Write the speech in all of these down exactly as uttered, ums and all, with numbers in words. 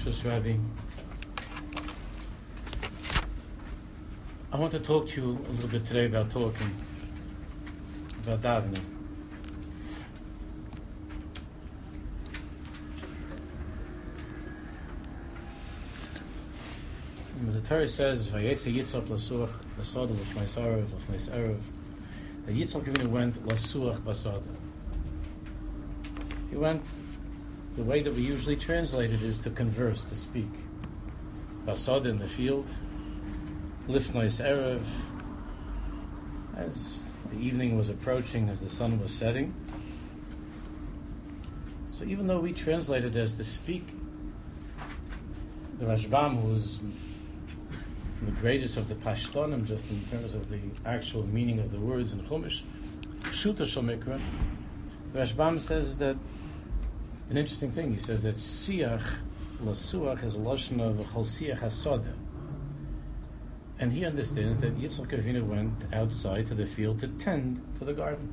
Bereshus Ravi. I want to talk to you a little bit today about talking about davening. The Torah says, "Vayetze Yitzchak lasuach basada l'fnei sarav l'fnei erev." The Yitzchak Avinu went lasuach basada. He went. The way that we usually translate it is to converse, to speak. Basada in the field, l'fnei erev, as the evening was approaching, as the sun was setting. So even though we translate it as to speak, the Rashbam, who was the greatest of the Pashtonim, just in terms of the actual meaning of the words in Chumash, Pshuta Shel Mikra, the Rashbam says that an interesting thing. He says that Siach Lasuach is a lashon of Chol Siach Hasoda, and he understands that Yitzchak Avinu went outside to the field to tend to the garden.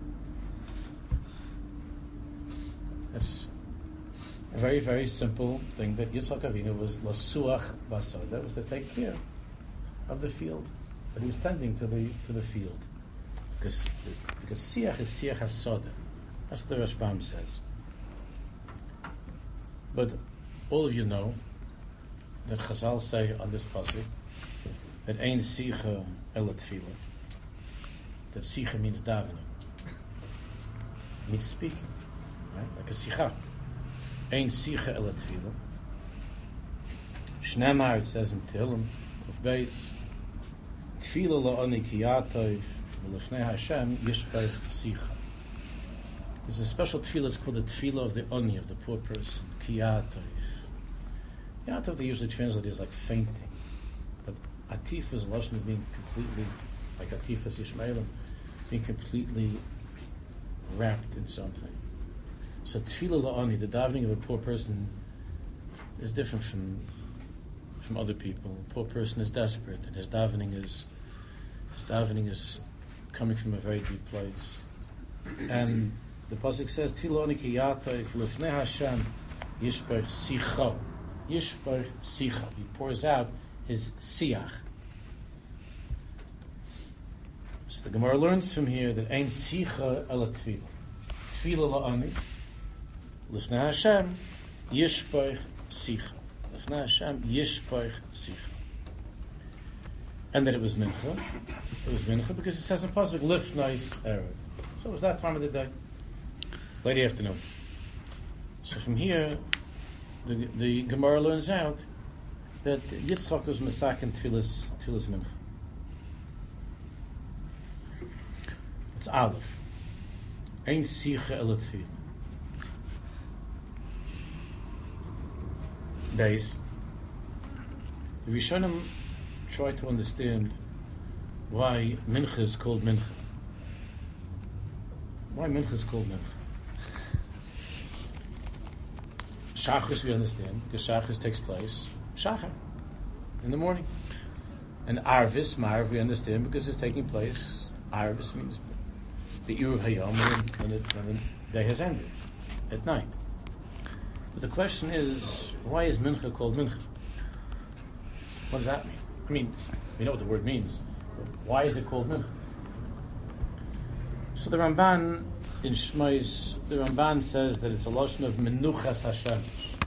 That's a very, very simple thing, that Yitzchak Avinu was Lasuach Basada. That was to take care of the field, that he was tending to the to the field, because because Siach is Siach Hasoda. That's what the Rashbam says. But all of you know that Chazal say on this pasuk that Ein Sicha El Tefillah, that Sicha means davening, it means speaking, right? Like a Sicha. Ein Sicha El Tefillah. Shnemar, it says in Tehillim of Beis, Tefillah la'ani ki yatov v'lefnei Hashem yishpech Sicha. There's a special tefillah, it's called the tefillah of the oni, of the poor person, ki yatov. Yatov they usually translate as like fainting, but atif is a lashon of being completely, like atif is Yishmaelim, being completely wrapped in something. So tefillah la'ani, the davening of a poor person, is different from from other people. A poor person is desperate, and his davening is his davening is coming from a very deep place. And the pasuk says, "Tefillah la'ani ki yatov lefnei Hashem yishpech sicha." Yishpech sicha. He pours out his siach. So the Gemara learns from here that ein sicha el tefillah. Tefillah la'ani lefnei Hashem yishpech sicha. Lefnei Hashem yishpech sicha. And that it was mincha. It was mincha because it says in pasuk lifnei erev. So it was that time of the day, late afternoon. So from here, the the Gemara learns out that Yitzchak was Mesak and Tfilas Tfilas Mincha. It's Aleph. Ein Sicha El Tefillah. Beis. The Rishonim try to understand why Mincha is called Mincha. Why Mincha is called Mincha? Shachris we understand, because Shachris takes place Shachar, in the morning. And Arvis, Marv, we understand because it's taking place, Arvis means the Eruv Hayom, when, it, when the day has ended, at night. But the question is, why is Mincha called Mincha? What does that mean? I mean, we know what the word means, but why is it called Mincha? So the Ramban in Shmos, the Ramban says that it's a lashon of Menuchas Hashem.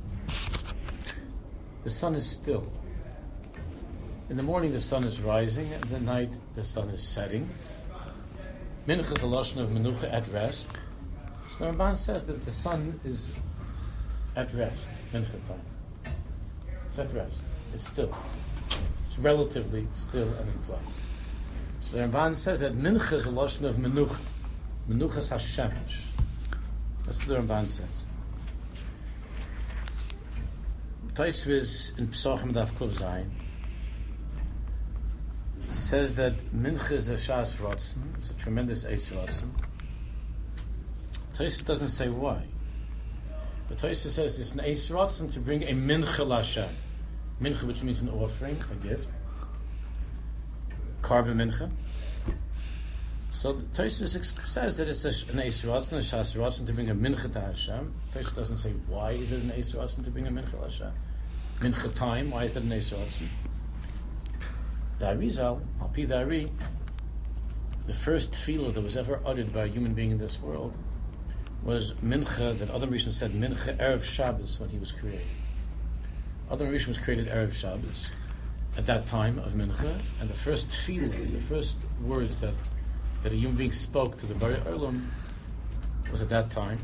The sun is still. In the morning the sun is rising, and at night the sun is setting. Mincha is a lashon of Menucha, at rest. So the Ramban says that the sun is at rest, Mincha time. It's at rest. It's still. It's relatively still and in place. So the Ramban says that Mincha is a lashon of Menucha. Menuchas Hashemesh. That's what the Ramban says. Taisviz in Pesachim Daf Kuf Zayin says that Mincha is a Shas Rotzen. It's a tremendous Eis Rotzen. Taisviz doesn't say why. But Taisviz says it's an Eis Rotzen to bring a Mincha L'Hashem. Mincha, which means an offering, a gift. Karba Mincha. So the Tosfos says that it's a, an Eis Ratzon, a Shas Ratzon to bring a Mincha to Hashem. Tosfos doesn't say why is it an Eis Ratzon to bring a Mincha to Hashem. mincha time. Why is that an Eisur Ratzon? The Arizal, Al Pi the Ari, the first tefillah that was ever uttered by a human being in this world was mincha, that Adam Rishon said mincha Erev Shabbos when he was created. Adam Rishon was created Erev Shabbos at that time of mincha, and the first tefillah, the first words that, that a human being spoke to the Bari Olam was at that time.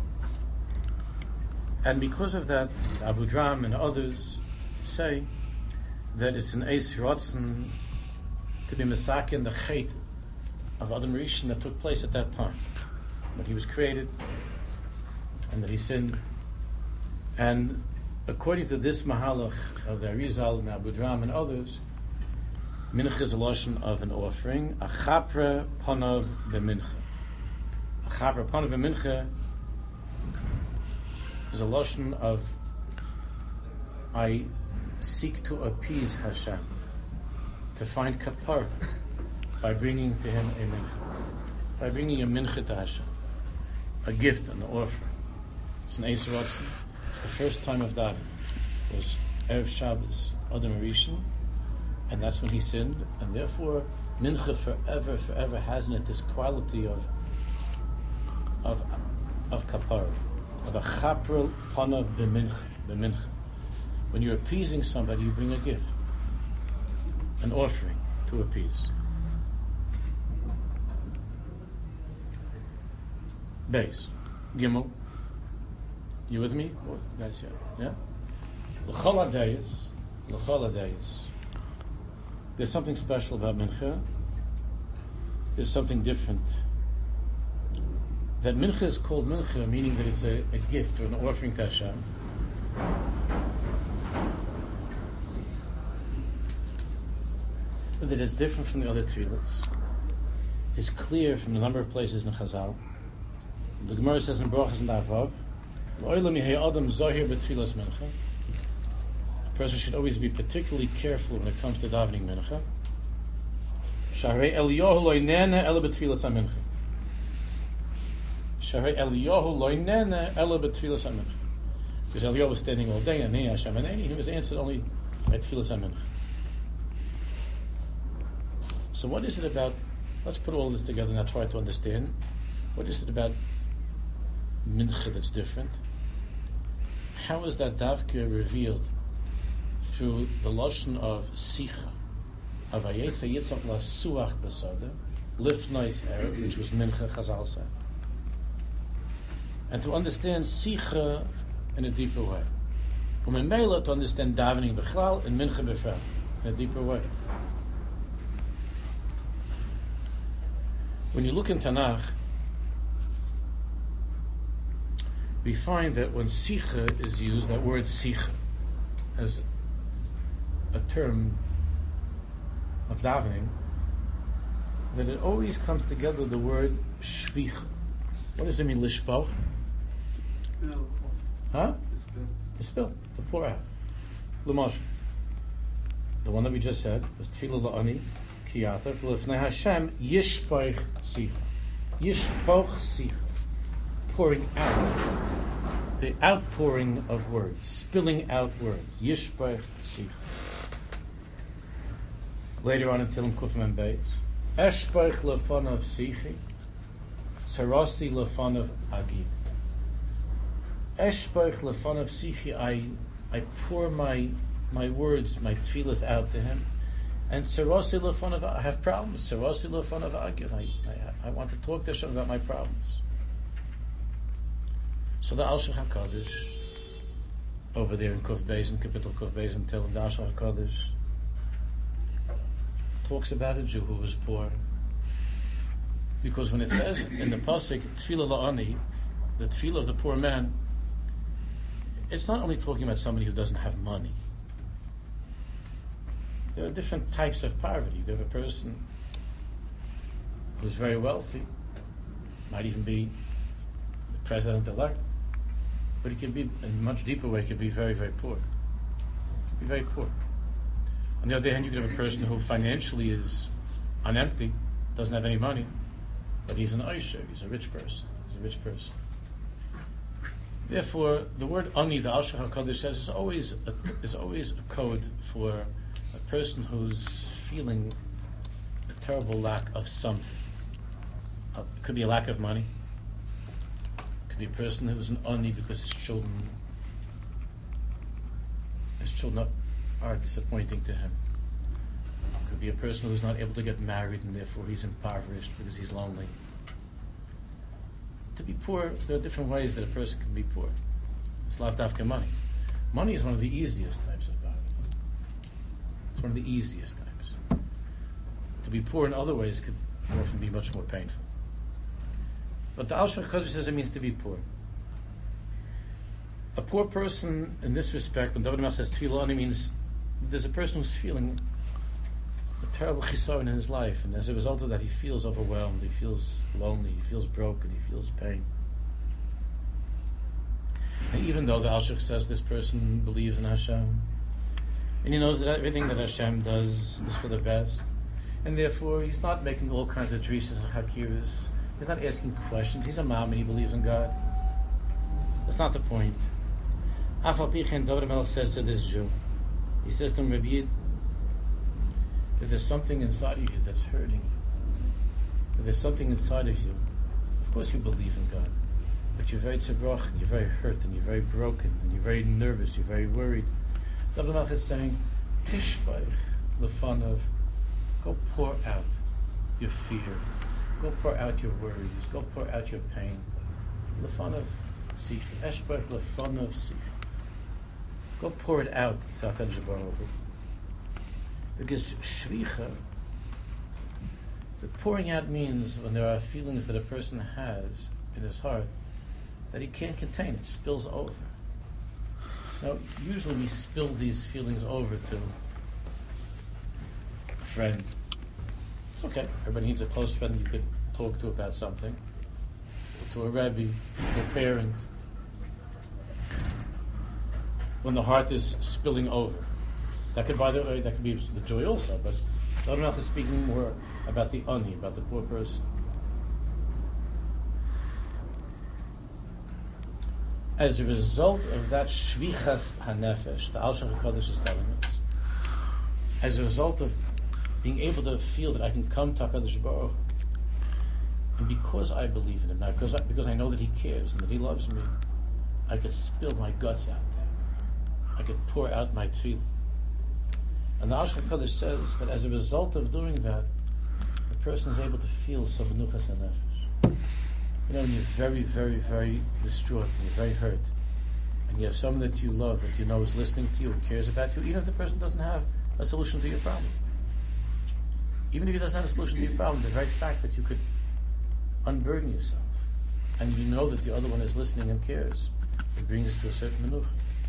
And because of that, Abu Dram and others say that it's an Eisur Ratzon to be misaken the chait of Adam Rishon that took place at that time, when he was created, and that he sinned. And according to this mahalach of the Arizal and Abu Dram and others, mincha is a lashon of an offering, a chapra panav b'mincha. A chapra panav b'mincha is a lashon of I seek to appease Hashem, to find kapar by bringing to him a mincha, by bringing a mincha to Hashem, a gift, an offering. It's an Eisur Ratzon. The first time of davening was Erev Shabbos, Adam Rishon, and that's when he sinned, and therefore mincha forever, forever has in it this quality of of of kapara, of a chaprel panav b'mincha, b'mincha. When you're appeasing somebody, you bring a gift, an offering to appease. Beis, Gimel. You with me? That's it. Yeah? L'chol hadayis, l'chol hadayis. There's something special about mincha. There's something different. That mincha is called mincha, meaning that it's a, a gift or an offering to Hashem. That it's different from the other tefillos. It's clear from the number of places in Chazal. The Gemara says in Brachas and Avav, a person should always be particularly careful when it comes to davening mincha. Shahrei Eliyahu lo inene ela b'tfilas ha-mincha. Shahrei Eliyahu lo inene ela b'tfilas ha-mincha. Because Eliyahu was standing all day, and Hashem and he was answered only by tfilas ha-mincha. So what is it about, let's put all this together and I'll try to understand. What is it about mincha that's different? How is that davka revealed through the lashon of sicha, of ayetza yitzach la suach besada, lifnais erev, which was mincha Chazal said, and to understand sicha in a deeper way, umemela to understand davening bechlal and mincha befel in a deeper way. When you look in Tanakh, we find that when sicha is used, that word sicha, as a term of davening, that it always comes together the word shvich. What does it mean, lishpoch? Huh? To spill, to pour out. L'mosh. The one that we just said was tefillah la'ani, kiyata, v'lefnei Hashem, yishpoch sicha. Yishpoch sicha. Pouring out. The outpouring of words, spilling out words. Yishpoch sicha. Later on in Tilim Kufim and Beis, Eshpoch lefonav sichi, Sarasi lefonav agid. Eshpoch lefonav sichi, I I pour my my words, my tefillas out to him, and Sarasi lefonav, I have problems. Sarasi lefonav agid, I, I I want to talk to Hashem about my problems. So the Al Shech HaKadosh, over there in Kuf Beis, in Kapitel Kuf Beis, and Tilim, the Al Shech HaKadosh talks about a Jew who was poor. Because when it says in the pasuk tefillah la'ani, the tefillah of the poor man, it's not only talking about somebody who doesn't have money. There are different types of poverty. You have a person who's very wealthy, might even be the president-elect, but he can be, in a much deeper way, can be very, very poor. Can be very poor. On the other hand, you could have a person who financially is on empty, doesn't have any money, but he's an Aisha, he's a rich person. He's a rich person. Therefore, the word ani, the Al Shach HaKadosh says, is always a, is always a code for a person who's feeling a terrible lack of something. Uh, it could be a lack of money. It could be a person who's an ani because his children, his children are disappointing to him. It could be a person who's not able to get married and therefore he's impoverished because he's lonely. To be poor, there are different ways that a person can be poor. It's lav dafka money. Money is one of the easiest types of poverty. It's one of the easiest types. To be poor in other ways could often be much more painful. But the Al Shach HaKadosh says it means to be poor. A poor person, in this respect, when David Melech says tefillah ani, means there's a person who's feeling a terrible chisaron in his life, and as a result of that, he feels overwhelmed, he feels lonely, he feels broken, he feels pain. And even though the Al Shach says this person believes in Hashem, and he knows that everything that Hashem does is for the best, and therefore he's not making all kinds of drishas and hakiras, he's not asking questions, he's a mom and he believes in God. That's not the point. Afal Pichen, David Melech says to this Jew, he says to him, Rabbi Yid, if there's something inside of you that's hurting you, if there's something inside of you, of course you believe in God, but you're very tzibroch, and you're very hurt, and you're very broken, and you're very nervous, you're very worried. David Melech is saying, Tishbaich, the fun of, go pour out your fear, go pour out your worries, go pour out your pain. The fun of sich, Eshbaich, the fun of sich. Go pour it out to HaKadosh Baruch Hu. Because shvicha, the pouring out means when there are feelings that a person has in his heart that he can't contain, it spills over. Now, usually we spill these feelings over to a friend. It's okay. Everybody needs a close friend you could talk to about something. To a rabbi, to a parent. When the heart is spilling over. That could, by the way, that could be the joy also, but David Melech is speaking more about the ani, about the poor person. As a result of that shvichas hanefesh, the Al Shach HaKadosh is telling us, as a result of being able to feel that I can come to HaKadosh Baruch Hu, and because I believe in Him, now because I, because I know that He cares and that He loves me, I could spill my guts out there. I could pour out my tefillah. And the Al Shach HaKadosh says that as a result of doing that, the person is able to feel some menuchas hanefesh. You know, when you're very, very, very distraught and you're very hurt, and you have someone that you love, that you know is listening to you and cares about you, even if the person doesn't have a solution to your problem. Even if he doesn't have a solution to your problem, the very fact that you could unburden yourself, and you know that the other one is listening and cares, it brings us to a certain menucha.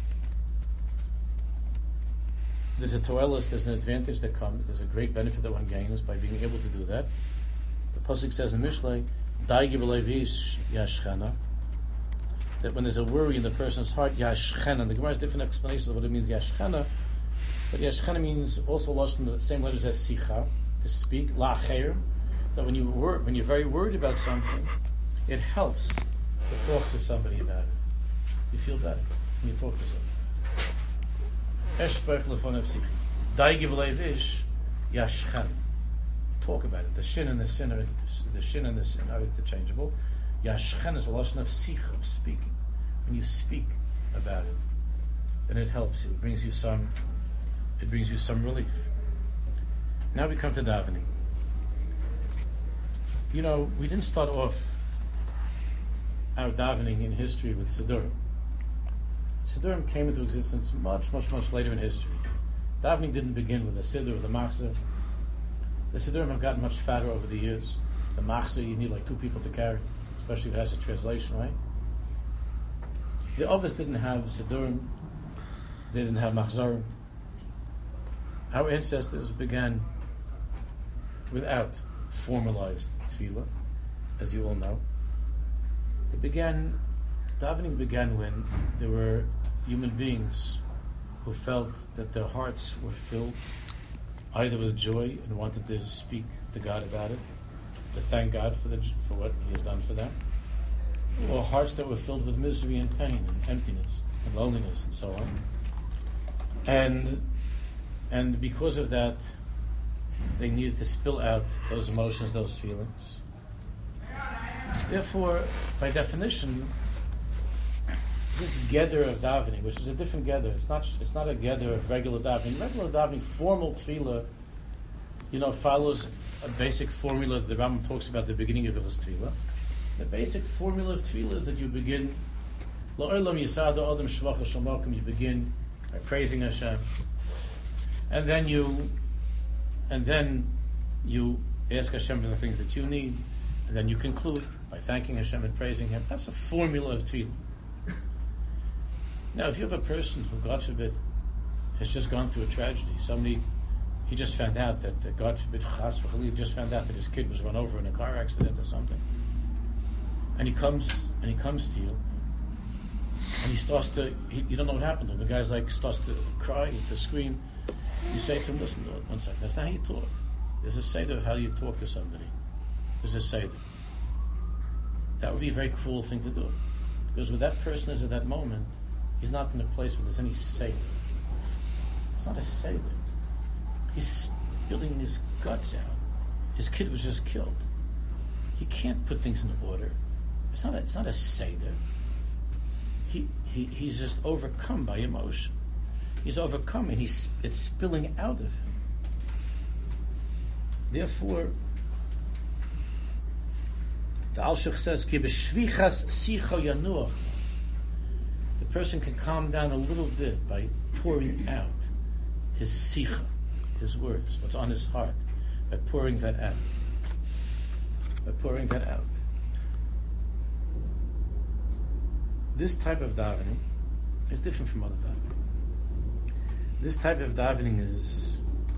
There's a toelis, there's an advantage that comes, there's a great benefit that one gains by being able to do that. The Pasuk says in Mishlei, Daigi b'leivish yashchena, that when there's a worry in the person's heart, yashchena, the Gemara has different explanations of what it means, yashchena, but yashchena means also lost in the same letters as sicha, to speak, la'acher, that when, you wor- when you're very worried about something, it helps to talk to somebody about it. You feel better when you talk to somebody. Eshbech lefonav sicha. Daigi b'leivish yashchena. Talk about it. The shin and the sin are the shin and the sin are interchangeable. Yashchen is a lashon of sicha, of speaking. When you speak about it, then it helps you. It brings you some. It brings you some relief. Now we come to davening. You know, we didn't start off our davening in history with Siddurim. Siddurim came into existence much, much, much later in history. Davening didn't begin with a Siddur, with a Machzor. The Siddurim have gotten much fatter over the years. The Machzor, you need like two people to carry, especially if it has a translation, right? The Ovis didn't have Siddurim. They didn't have Machzorim. Our ancestors began without formalized tefillah, as you all know. It began, davening began when there were human beings who felt that their hearts were filled either with joy and wanted to speak to God about it, to thank God for the for what He has done for them, or were hearts that were filled with misery and pain and emptiness and loneliness and so on. And and because of that, they needed to spill out those emotions, those feelings. Therefore, by definition, this gather of davening, which is a different gather, it's not it's not a gather of regular davening. Regular davening, formal tefillah, you know, follows a basic formula that the Rambam talks about at the beginning of his tefillah. The basic formula of tefillah is that you begin, La'olam yisada adam shvacha shamakim, you begin by praising Hashem, and then you, and then you ask Hashem for the things that you need, and then you conclude by thanking Hashem and praising Him. That's a formula of tefillah. Now, if you have a person who, God forbid, has just gone through a tragedy, somebody, he just found out that, that God forbid, chas v'chalil, just found out that his kid was run over in a car accident or something, and he comes and he comes to you, and he starts to, he, you don't know what happened to him. The guy's like starts to cry, to scream. You say to him, "Listen, one second. That's not how you talk. There's a seder of how you talk to somebody. There's a seder." That would be a very cruel thing to do, because where that person is at that moment, he's not in a place where there's any seder. It's not a seder. He's spilling his guts out. His kid was just killed. He can't put things in order. It's not a, it's not a seder. He, he he's just overcome by emotion. He's overcome, and he's it's spilling out of him. Therefore, the Alshich says, "Ki b'shvichas sicha yanuach." The person can calm down a little bit by pouring out his sicha, his words, what's on his heart, by pouring that out. By pouring that out. This type of davening is different from other davening. This type of davening is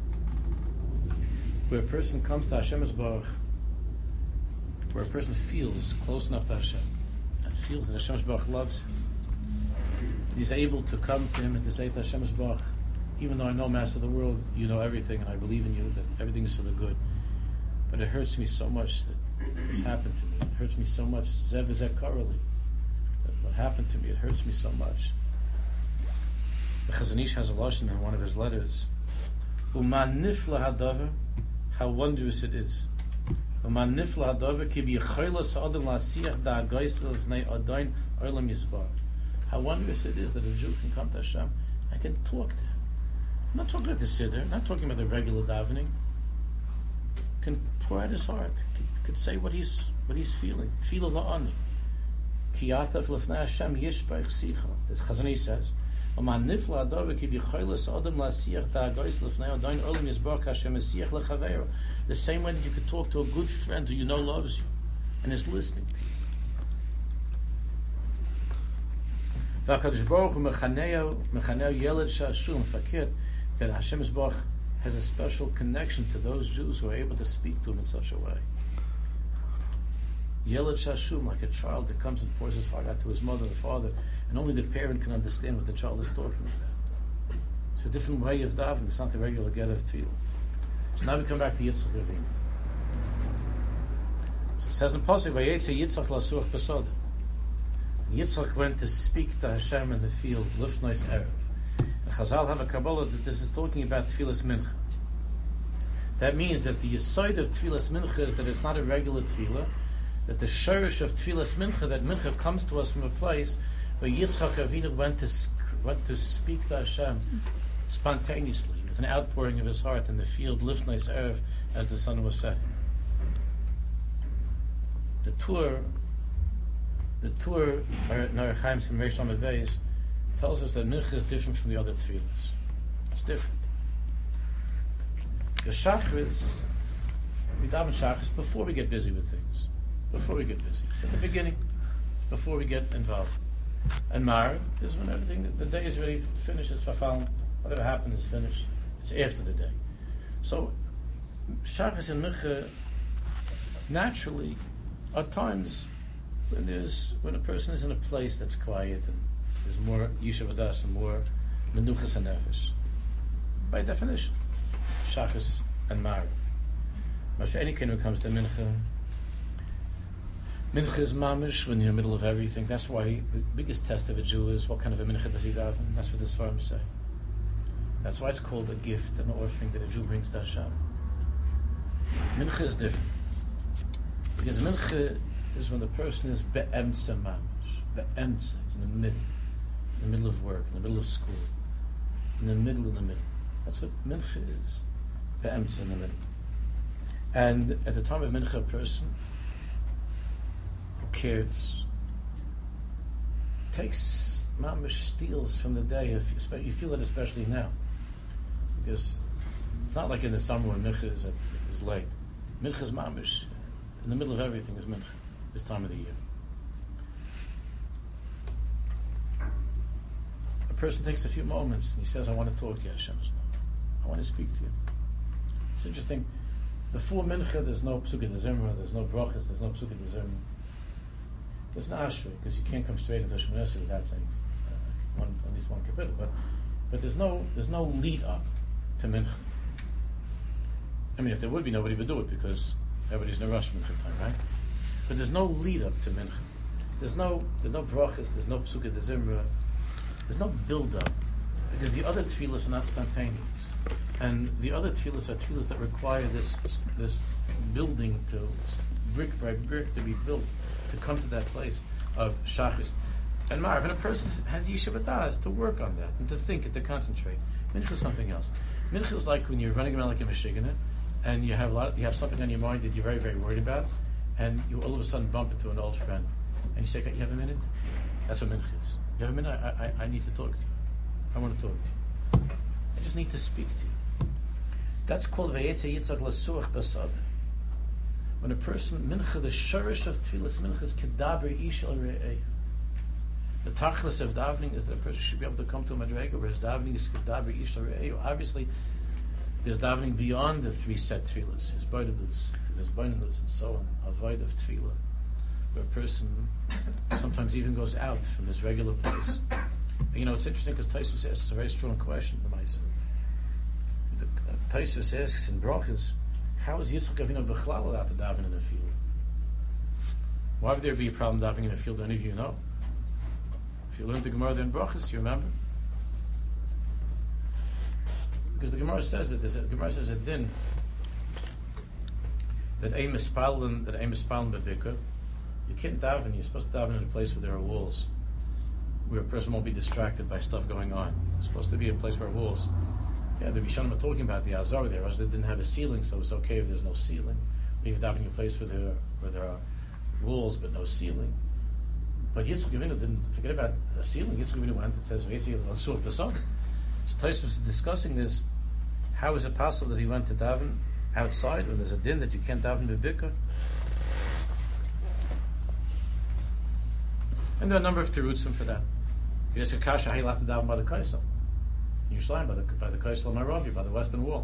where a person comes to Hashem Yisbarach, where a person feels close enough to Hashem and feels that Hashem Yisbarach loves him. He's able to come to him and to say to Hashem Yisbarach, even though I know, Master of the world, you know everything, and I believe in you, that everything is for the good. But it hurts me so much that this happened to me. It hurts me so much. Zev is Karali. That what happened to me, it hurts me so much. The Chazon Ish has a lashon in one of his letters. Uma nifla hadavar, how wondrous it is. Uma nifla hadavar ki b'yichayla sa'adam la'asiyach da'agayis l'fnei adayin olam yisbar. How wondrous it is that a Jew can come to Hashem and can talk to him. I'm not talking about the siddur, not talking about the regular davening. Can pour out his heart, can, can say what he's what he's feeling. Tefillah la'ani. Ki yataf l'fnei Hashem yishbach sicha. As Chazon Ish says, "Aman nifla adavar ki b'yichaylas adam la'asiyach da'agayis l'fnei adayin olam yisbar Hashem esiyach lechaveira." The same way that you could talk to a good friend who you know loves you and is listening to you. V'akadosh Baruch Hu mechaneo mechaneo yeled shashum fakir, that Hashem Yisbarach has a special connection to those Jews who are able to speak to him in such a way. Yeled shashum, like a child that comes and pours his heart out to his mother and father, and only the parent can understand what the child is talking about. It's a different way of davening. It's not the regular get of tefillah. So now we come back to Yitzchak Ravina. So it says in Pasuk, "Vayetze Yitzchak lasuach b'sodah." Yitzchak went to speak to Hashem in the field, Lifnois Erev. And Chazal have a Kabbalah that this is talking about Tfilas Mincha. That means that the aside of Tfilas Mincha is that it's not a regular Tfilah, that the shirish of Tfilas Mincha, that Mincha comes to us from a place where Yitzchak Avinu went to, went to speak to Hashem spontaneously, with an outpouring of his heart in the field, Lifnois Erev, as the sun was setting. The tour The tour, Nar Chaim from Reish Lamed Beis, tells us that Mincha is different from the other tefillas. It's different. The Shachris, we daven Shachris before we get busy with things. Before we get busy. It's at the beginning, before we get involved. And Mar is when everything, the day is really finished, it's Fafal, whatever happened is finished. It's after the day. So, Shachris and Mincha, naturally, are times when there's when a person is in a place that's quiet and there's more Yishuv Adas and more Menuchas and Nefesh. By definition, Shachris and Mariv. Moshe Enikin, when it comes to Mincha, Mincha is mamish when you're in the middle of everything. That's why the biggest test of a Jew is what kind of a mincha does he daven. That's what the Sfarim say. That's why it's called a gift, an offering that a Jew brings to Hashem. Mincha is different. Because mincha is when the person is be'emtza mamish. Be'emtza is in the middle. In the middle of work, in the middle of school. In the middle, in the middle. That's what mincha is. Be'emtza in the middle. And at the time of mincha, a person who cares takes mamish, steals from the day. If you, you feel it especially now. Because it's not like in the summer when mincha is, at, is late. Mincha is mamish. In the middle of everything is mincha, this time of the year. A person takes a few moments and he says, I want to talk to you, Hashem. I want to speak to you. It's interesting. Before mincha, there's no psukkah de zimra, there's no brachas, there's no psukkah de zimra. There's an ashrei, because you can't come straight into Shemona Esrei without saying uh, one, at least one kapitel. But but there's no there's no lead up to mincha. I mean, if there would be, nobody would do it because everybody's in a rush mincha time, right? But there's no lead up to mincha. There's no there's no brachas, there's no psukkah de zimra, there's no build up, because the other tefillas are not spontaneous, and the other tefillas are tefillas that require this this building to brick by brick to be built to come to that place of shachris. And Marv, and a person has yeshiva das to work on that and to think and to concentrate. Mincha is something else. Mincha is like when you're running around like a Michiganer and you have a lot of, you have something on your mind that you're very, very worried about, and you all of a sudden bump into an old friend and you say, you have a minute? That's what mincha is. You have a minute? I, I, I need to talk to you. I want to talk to you. I just need to speak to you. That's called Vayetze Yitzchak L'Suach Basad. When a person, mincha, the shorish of tefillas mincha is kedaber ish al re'eh. The tachlis of davening is that a person should be able to come to a madrega where his davening is kedaber ish al re'eh. Obviously, there's davening beyond the three set tefillas. His boidus, there's boidus and so on. Avoid of tefillah, where a person sometimes even goes out from his regular place. And, you know, it's interesting because Taisus asks a very strong question. The uh, Taisus asks in brachas, how is Yitzchak Avinu B'chlal allowed to daven in a field? Why would there be a problem davening in a field? Do any of you know? If you learned the Gemara there in Brachas, you remember? Because the Gemara says that there's a, the Gemara says a din that a mispalin that a mispalin bebikah. You can't daven. You're supposed to daven in a place where there are walls, where a person won't be distracted by stuff going on. It's supposed to be a place where walls. Yeah, the Rishonim are talking about the Azar there, as they didn't have a ceiling, so it's okay if there's no ceiling. Leave davening a place where there, where there are walls but no ceiling. But Yitzchak Avinu didn't forget about a ceiling. Yitzchak Avinu went and says, so Tosfos is discussing this. How is it possible that he went to daven outside when there's a din that you can't daven b'bikah? And there are a number of terutzim for that. There's a kasha, how you have to daven by the kaisel. Yerushalayim, by the by the Kaisel Maravi, by the western wall.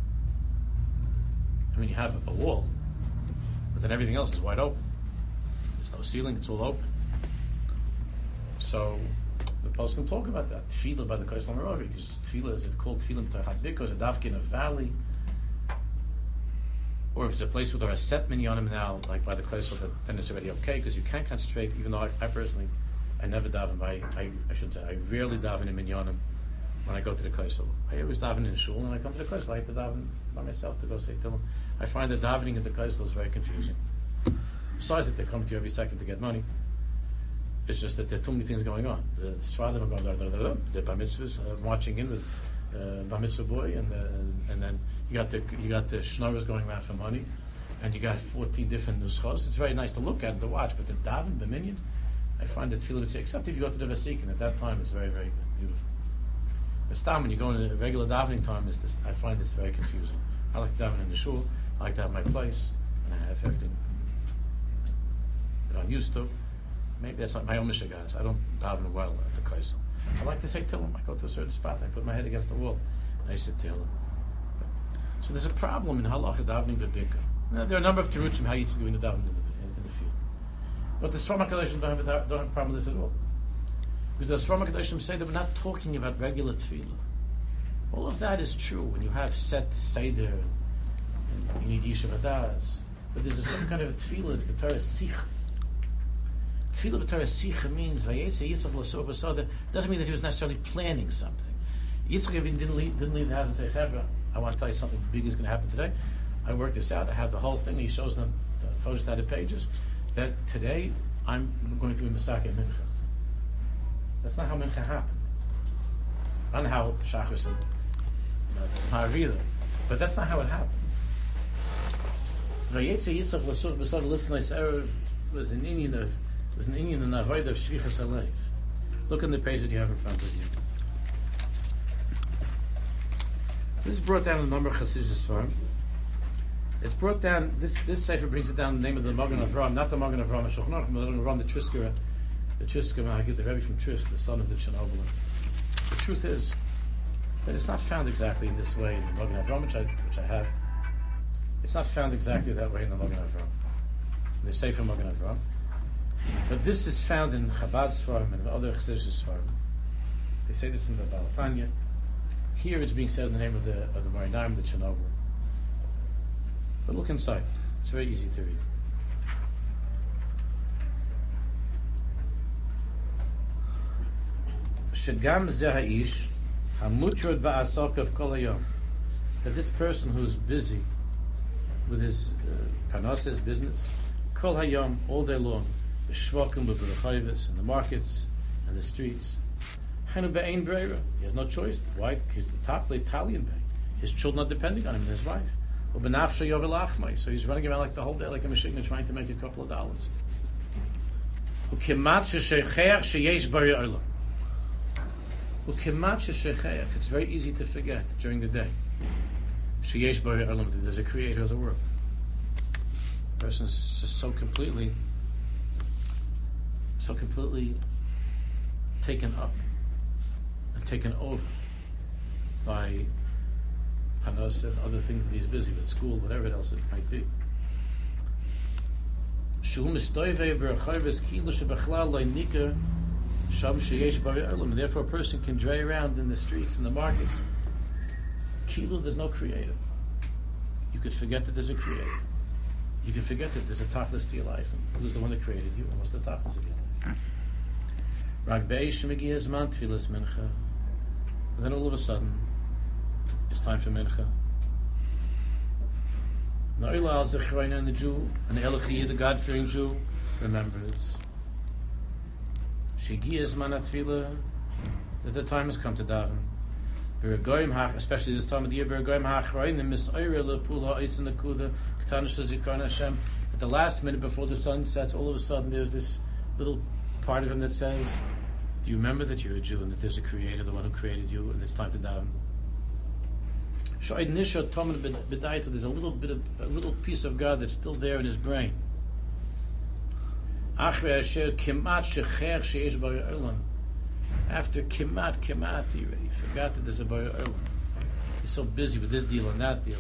I mean, you have a wall, but then everything else is wide open. There's no ceiling; it's all open. So the post can talk about that tefillah by the Kaisel Maravi, because tefillah is it called tefillah b'tachat bikos, a dafka in a valley, or if it's a place where there are set minyanim now, like by the Kaisel, then it's already okay because you can concentrate. Even though I, I personally, I never daven by, I, I should say, I rarely daven in minyanim. When I go to the Kaisel, I always daven in shul, and when I come to the Kaisel, I have to daven by myself to go say Tehillim. I find that davening at the Kaisel is very confusing. Besides that, they come to you every second to get money. It's just that there are too many things going on. The, the Sfadim are going, da, da, da, da, the bar mitzvahs uh, marching in with uh, bar mitzvah boy, and, uh, and then you got the you got the schnorrers going around for money, and you got fourteen different nuschos. It's very nice to look at and to watch, but the daven, the minyan, I find that tefillah, except if you go to the Vasikin, at that time it's very, very good, beautiful. But Stam, when you go in a regular davening time, is this, I find this very confusing. I like to daven in the shul. I like to have my place, and I have everything that I'm used to. Maybe that's not my own mishagas. I don't daven well at the Kaisel. I like to say Tehillim. I go to a certain spot, I put my head against the wall, and I say Tehillim. So there's a problem in halacha davening b'bikah. Now, there are a number of terutzim how you should go in the davening in the, in, in the field. But the Sfar HaKadoshim don't have, a, don't have a problem with this at all. Because the Sfar HaKadoshim say that we're not talking about regular tefillah. All of that is true when you have set seder and you need yeshiva das. But there's a certain kind of a tefillah, it's B'Torah Sich. Tefillah b'Torah Sicha means Vayetze Yitzchak l'Sor b'Soda. Doesn't mean that he was necessarily planning something. Yitzchak even didn't leave, didn't leave the house and say, Chevra, I want to tell you something big is going to happen today. I worked this out. I have the whole thing. He shows them the photostated pages. That today I'm going to do a Masaka Mincha. That's not how Mincha happened. Not how Shachar said Ma'aridah. But that's not how it happened. Vayetze Yitzchak l'Sor b'Soda Lifnei Erev was an Indian of was an Indian in the Avodah of Shvichas Halev. Look in the page that you have in front of you. This is brought down in the number of Chassidus Sfarim. It's brought down. This this sefer brings it down the name of the Magen Avraham, not the Magen Avraham at Shulchan Aruch, but the Magen Avraham, the Trisker, the Trisker Maggid, the Rebbe from Trisk, the son of the Chernobyl. The truth is that it's not found exactly in this way in the Magen Avraham, which I which I have. It's not found exactly that way in the Magen Avraham, in the Sefer Magen Avraham. But this is found in Chabad Sfarim and other Chassidus Sfarim. They say this in the Baal Tanya. Here it's being said in the name of the of the Marinaim, the Chernobyl. But look inside. It's very easy to read. Shegam Zeha'ish Hamutrod Ba'asok of Kol Hayom. That this person who's busy with his uh, Parnas, his business, Kol Hayom, all day long, the Shvakim, the Berachayvis, and the markets, and the streets. Hanu Be'ein Breira. He has no choice. Why? Because the top, the Italian Bay. His children are depending on him and his wife. So he's running around like the whole day like a machine trying to make a couple of dollars. It's very easy to forget during the day. There's a creator of the world. The person is just so completely, so completely taken up and taken over by Panos and other things that he's busy with, school, whatever else it might be. Therefore, a person can dray around in the streets and the markets. Kilu, there's no creator. You could forget that there's a creator. You can forget that there's a tachlis to your life. And who's the one that created you? And what's the tachlis of your life? And then all of a sudden, it's time for mincha. And the Jew, and the Elochi, the God-fearing Jew, remembers. Shigiyas manat tefillah, that the time has come to daven. Especially this time of the year, at the last minute before the sun sets, all of a sudden there's this little part of him that says, do you remember that you're a Jew and that there's a creator, the one who created you, and it's time to daven? There's a little bit of a little piece of God that's still there in his brain. After kimat, kimat, he forgot that there's a Borei Olam. He's so busy with this deal and that deal.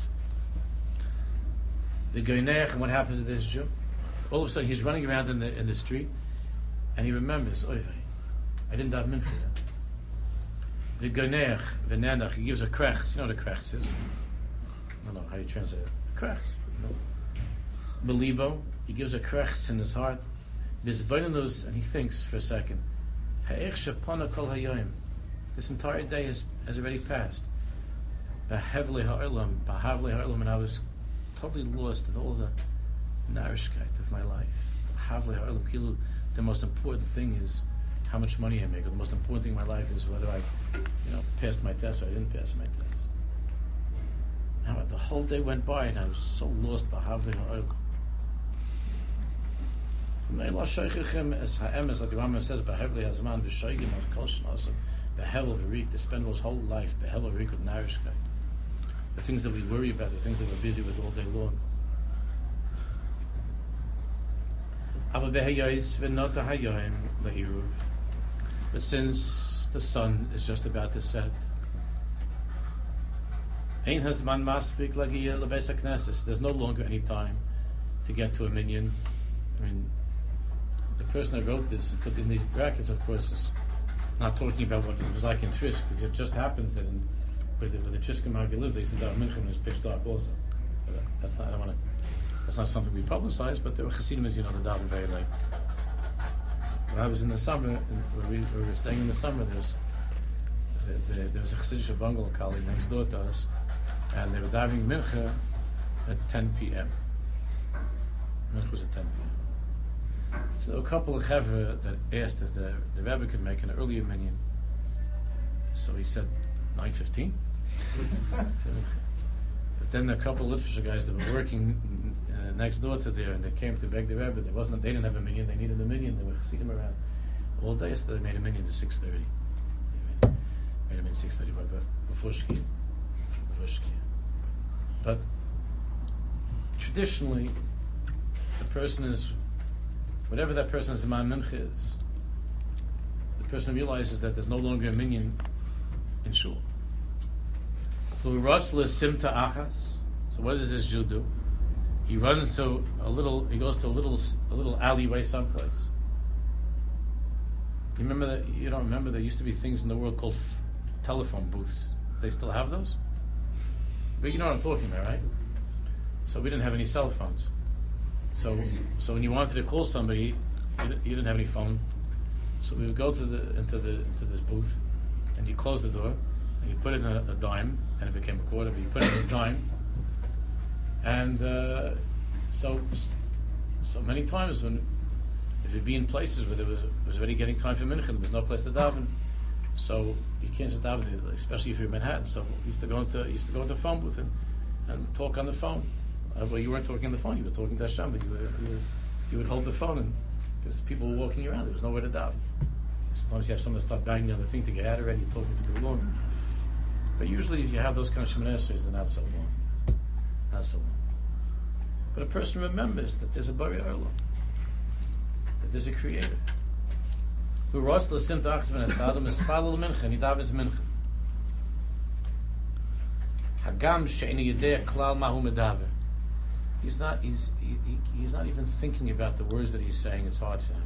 The Goynech, and what happens to this Jew? All of a sudden, he's running around in the in the street, and he remembers, oy vey, I didn't have mincha. The Goynech, the Nenach, he gives a krechts. You know what a krechts is? I don't know how you translate it. Krechts. No. Belibo, he gives a krechts in his heart. There's bonus, and he thinks for a second. This entire day has, has already passed. And I was totally lost in all the narishkeit of my life. The most important thing is how much money I make, or the most important thing in my life is whether I, you know, passed my test or I didn't pass my test. Now the whole day went by and I was so lost by Havli Ha'olam. As Ha'emes, like the Rambam says, Behevli Hazman V'shoigim Al Kol Shnasim, Behevel V'rik, to spend one's whole life, Behevel V'rik with narishkeit. The things that we worry about, the things that we're busy with all day long. But since the sun is just about to set, there's no longer any time to get to a minyan. I mean, the person that wrote this and put in these brackets, of course, is not talking about what it was like in Trisk, because it just happens that in, where the, where the Triskim Hagi lived, they said that Mincha was pitch dark also. But that's not, I don't want to, that's not something we publicize, but there were Hasidim, as you know, the daven very late. when I was in the summer, where we, where we were staying in the summer, there was, the, the, there was a Chassidish bungalow colleague next door to us, and they were diving mincha at ten p.m. Mincha was at ten p.m. So a couple of chevra that asked if the, the Rebbe could make an earlier minyan. So he said nine fifteen. But then a couple of Litvisher guys that were working uh, next door to there, and they came to beg the Rebbe. They wasn't. They didn't have a minyan. They needed a minyan. They were sitting around all day, so they made a minyan to six thirty. Made a minyan six thirty, but before shkia. Before shkia. But traditionally, the person is, whatever that person's man mincha is, the person realizes that there's no longer a minyan in shul. So what does this Jew do? He runs to a little. He goes to a little, a little alleyway someplace. You remember that? You don't remember there used to be things in the world called f- telephone booths. They still have those. But you know what I'm talking about, right? So we didn't have any cell phones. So, so when you wanted to call somebody, you didn't, you didn't have any phone. So we would go to the into the into this booth, and you close the door, and you put in a, a dime, and it became a quarter. But you put in a dime, and uh, so so many times when if you'd be in places where there was it was already getting time for mincha, there was no place to daven, so you can't just daven, especially if you're in Manhattan. So we used to go into used to go into the phone booth and, and talk on the phone. Uh, well, you weren't talking on the phone; you were talking to Hashem, but you, were, you, were, you would hold the phone, and because people were walking around, there was nowhere to daven. Sometimes you have someone start banging on the thing to get out already. You're talking for too long. But usually, if you have those kind of Shemoneh Esreis, they're not so long, not so long. But a person remembers that there's a Borei Olam, that there's a Creator. Who writes l'sim ta'achas ben Asadam is spalel mincha, and he davens mincha. Hagam she'eni yedei klal mahu medaber. He's not. He's he, he, he's not even thinking about the words that he's saying. It's hard for him.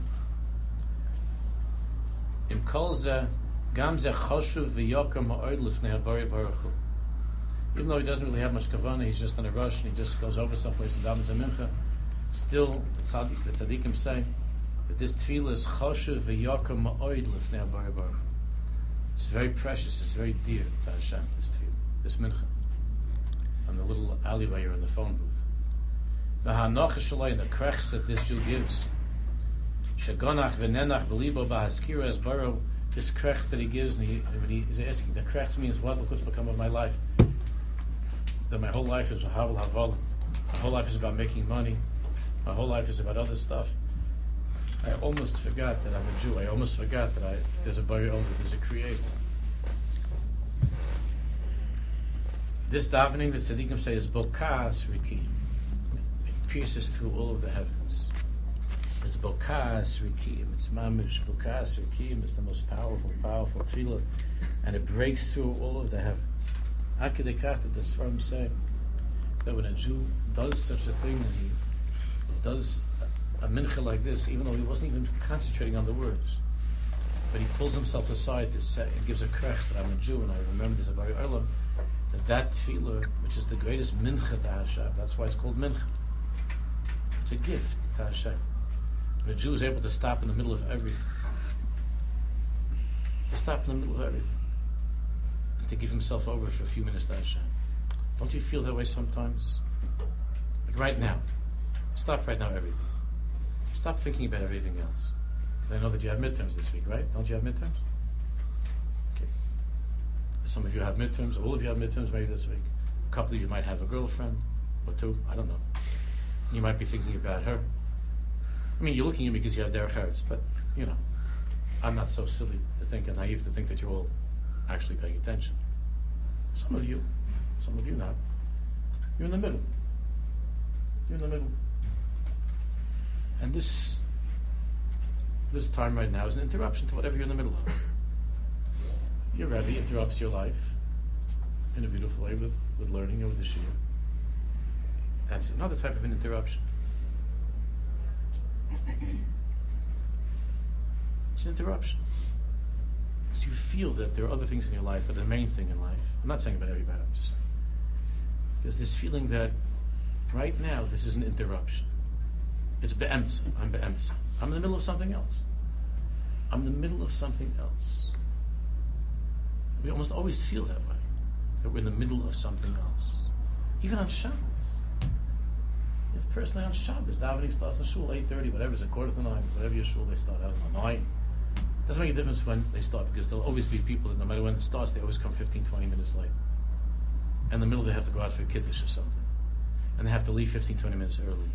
Im kol zeh gam zeh choshuv v'yoker ma'od lifnei haBorei Baruch Hu. Even though he doesn't really have much kavanah, he's just in a rush and he just goes over someplace and davens a mincha. Still, the tzaddikim say that this tefillah is choshuv v'yoker ma'od lifnei haBorei Baruch Hu. It's very precious. It's very dear to Hashem. This tefillah, this mincha, on the little alleyway or in the phone booth. The hanocha shalai and the krechs that this Jew gives. Shagonach v'nenach b'libo b'haskira as baro. This krechs that he gives, and he, when he is asking, the krechs means what? Look what's become of my life. That my whole life is havel havolim. My whole life is about making money. My whole life is about other stuff. I almost forgot that I'm a Jew. I almost forgot that I there's a Borei Olam, there's a Creator. This davening that tzaddikim say is bokas riki. Pierces through all of the heavens. It's bokas rikim. It's mamish bokas rikim. It's the most powerful, powerful tefillah, and it breaks through all of the heavens. Akidekata, the Sfarim say that when a Jew does such a thing, and he does a, a mincha like this, even though he wasn't even concentrating on the words, but he pulls himself aside to say, and gives a krech that I'm a Jew and I remember there's a Borei Olam, that that tefillah, which is the greatest mincha to Hashem, that's why it's called mincha. It's a gift to Hashem. When a Jew is able to stop in the middle of everything, to stop in the middle of everything, and to give himself over for a few minutes to Hashem. Don't you feel that way sometimes? Like right now. Stop right now everything. Stop thinking about everything else. Because I know that you have midterms this week, right? Don't you have midterms? Okay. Some of you have midterms, all of you have midterms maybe this week. A couple of you might have a girlfriend, or two, I don't know. You might be thinking about her. I mean, you're looking at me because you have derech eretz, but, you know, I'm not so silly to think and naive to think that you're all actually paying attention. Some of you, some of you not. You're in the middle. You're in the middle. And this, this time right now is an interruption to whatever you're in the middle of. Your Rebbe interrupts your life in a beautiful way with, with learning or with the shiur. That's another type of an interruption. It's an interruption. Because you feel that there are other things in your life that are the main thing in life. I'm not saying about everybody, I'm just saying. There's this feeling that right now this is an interruption. It's be'emtza. I'm be'emtza. I'm in the middle of something else. I'm in the middle of something else. We almost always feel that way, that we're in the middle of something else. Even on Shabbos. If personally on Shabbos, davening starts in shul eight thirty, whatever, it's a quarter to nine, whatever your shul, they start out at nine. Doesn't make a difference when they start, because there'll always be people that no matter when it starts, they always come fifteen, twenty minutes late. In the middle, they have to go out for kiddush or something. And they have to leave fifteen, twenty minutes early.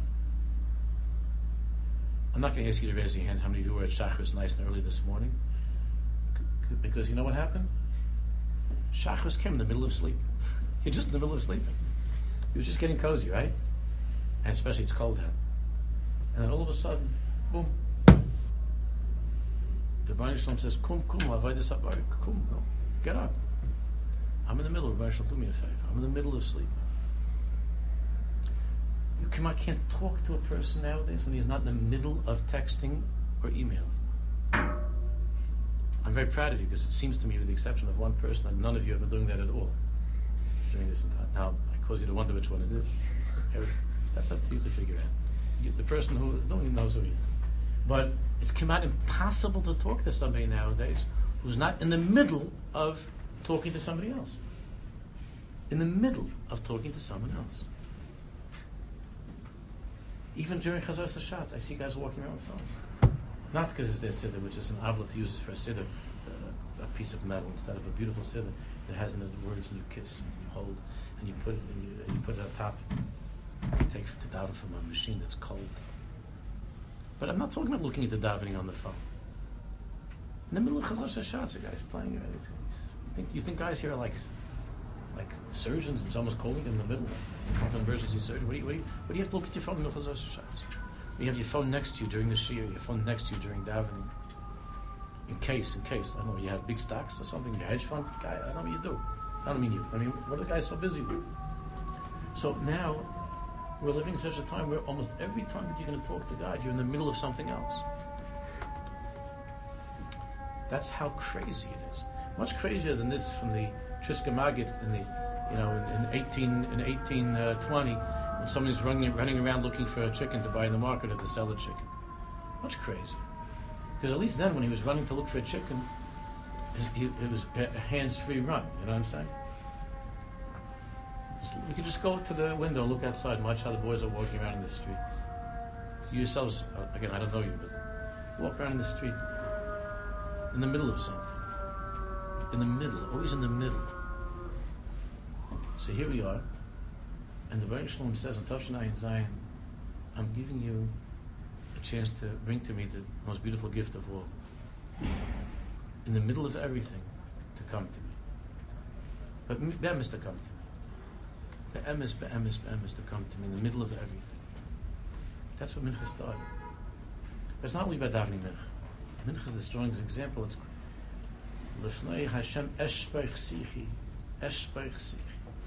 I'm not going to ask you to raise your hand how many of you were at Shachris nice and early this morning. Because you know what happened? Shachris came in the middle of sleep. You're just in the middle of sleeping. You were just getting cozy, right? And especially it's cold out. And then all of a sudden, boom. The Rebbeinu Shalom says, Kum, kum, avodah sabarik, kum, no, get up. I'm in the middle, Rebbeinu Shalom, do me a favor. I'm in the middle of sleep. You can, can't talk to a person nowadays when he's not in the middle of texting or email. I'm very proud of you, because it seems to me, with the exception of one person, that none of you have been doing that at all during this. Now, I cause you to wonder which one it is. That's up to you to figure out. You, the person who is doing it knows who he is. But it's come out impossible to talk to somebody nowadays who's not in the middle of talking to somebody else. In the middle of talking to someone else. Even during Chazar Sashatz, I see guys walking around with phones. Not because it's their siddur, which is an avla to use for a siddur, uh, a piece of metal instead of a beautiful siddur that has in the words, and you kiss and you hold and you put it and you, and you put it on top to take to daven from a machine that's cold. But I'm not talking about looking at the davening on the phone. In the middle of Chazar Sashatz, a guy's playing. You think you think guys here are like like surgeons, and someone's calling them in the middle to come from emergency surgery? What do you, what do you, what do you have to look at your phone in the middle of Chazar Sashatz? You have your phone next to you during the shiur, your phone next to you during davening. In case, in case, I don't know, you have big stocks or something, your hedge fund guy, I don't know what you do. I don't mean you. I mean, what are the guys so busy with? So now, we're living in such a time where almost every time that you're going to talk to God, you're in the middle of something else. That's how crazy it is. Much crazier than this from the Triska Maggid in the, you know, in, in eighteen in eighteen twenty, when somebody's running running around looking for a chicken to buy in the market or to sell a chicken. Much crazier. Because at least then, when he was running to look for a chicken, it was a hands-free run. You know what I'm saying? We could just go to the window and look outside and watch how the boys are walking around in the street. You yourselves, again, I don't know you, but walk around in the street in the middle of something. In the middle, always in the middle. So here we are, and the Rebbeinu Shalom says in Tafshin Ayin Zion, I'm giving you a chance to bring to me the most beautiful gift of all. In the middle of everything, to come to me. But be'emes to come to me. Be'emes, be'emes, be'emes to come to me in the middle of everything. That's what Mincha started. But it's not only about davening Mincha. Mincha is the strongest example. It's L'fnei Hashem eshpeich sichi, eshpeich sichi.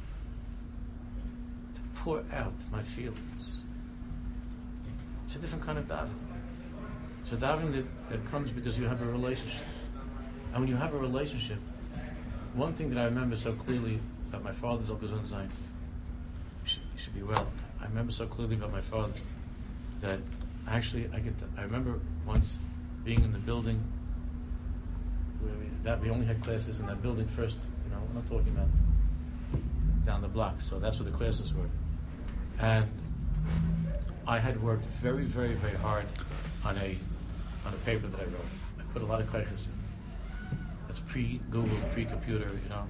To pour out my feelings. It's a different kind of davening. It's a davening that, that comes because you have a relationship. And when you have a relationship, one thing that I remember so clearly about my father's Zolkazon Zayin, you should, you should be well. I remember so clearly about my father that actually I get. To, I remember once being in the building where we, that we only had classes in that building first. You know, I'm not talking about down the block. So that's where the classes were, and I had worked very, very, very hard on a on a paper that I wrote. I put a lot of kaiches in. That's pre-Google, pre-computer, you know.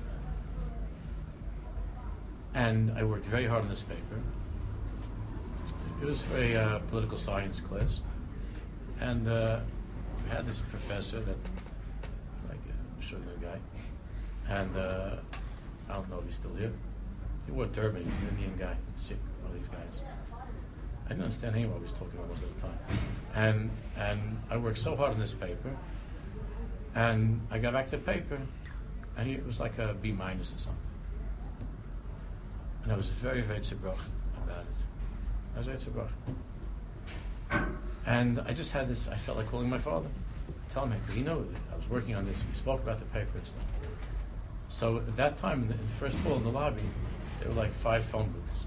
And I worked very hard on this paper. It was for a uh, political science class. And uh, we had this professor that, like a sugar guy. And uh, I don't know if he's still here. He wore a turban, he's an Indian guy, sick, one of these guys. I didn't understand anyone what he was talking about most of the time. And, and I worked so hard on this paper. And I got back to the paper, and it was like a B minus or something. And I was very, very tzibroch about it. I was very tzibroch. And I just had this, I felt like calling my father, telling him, because he knew I was working on this, we spoke about the paper and stuff. So at that time, in the, in the first hall in the lobby, there were like five phone booths.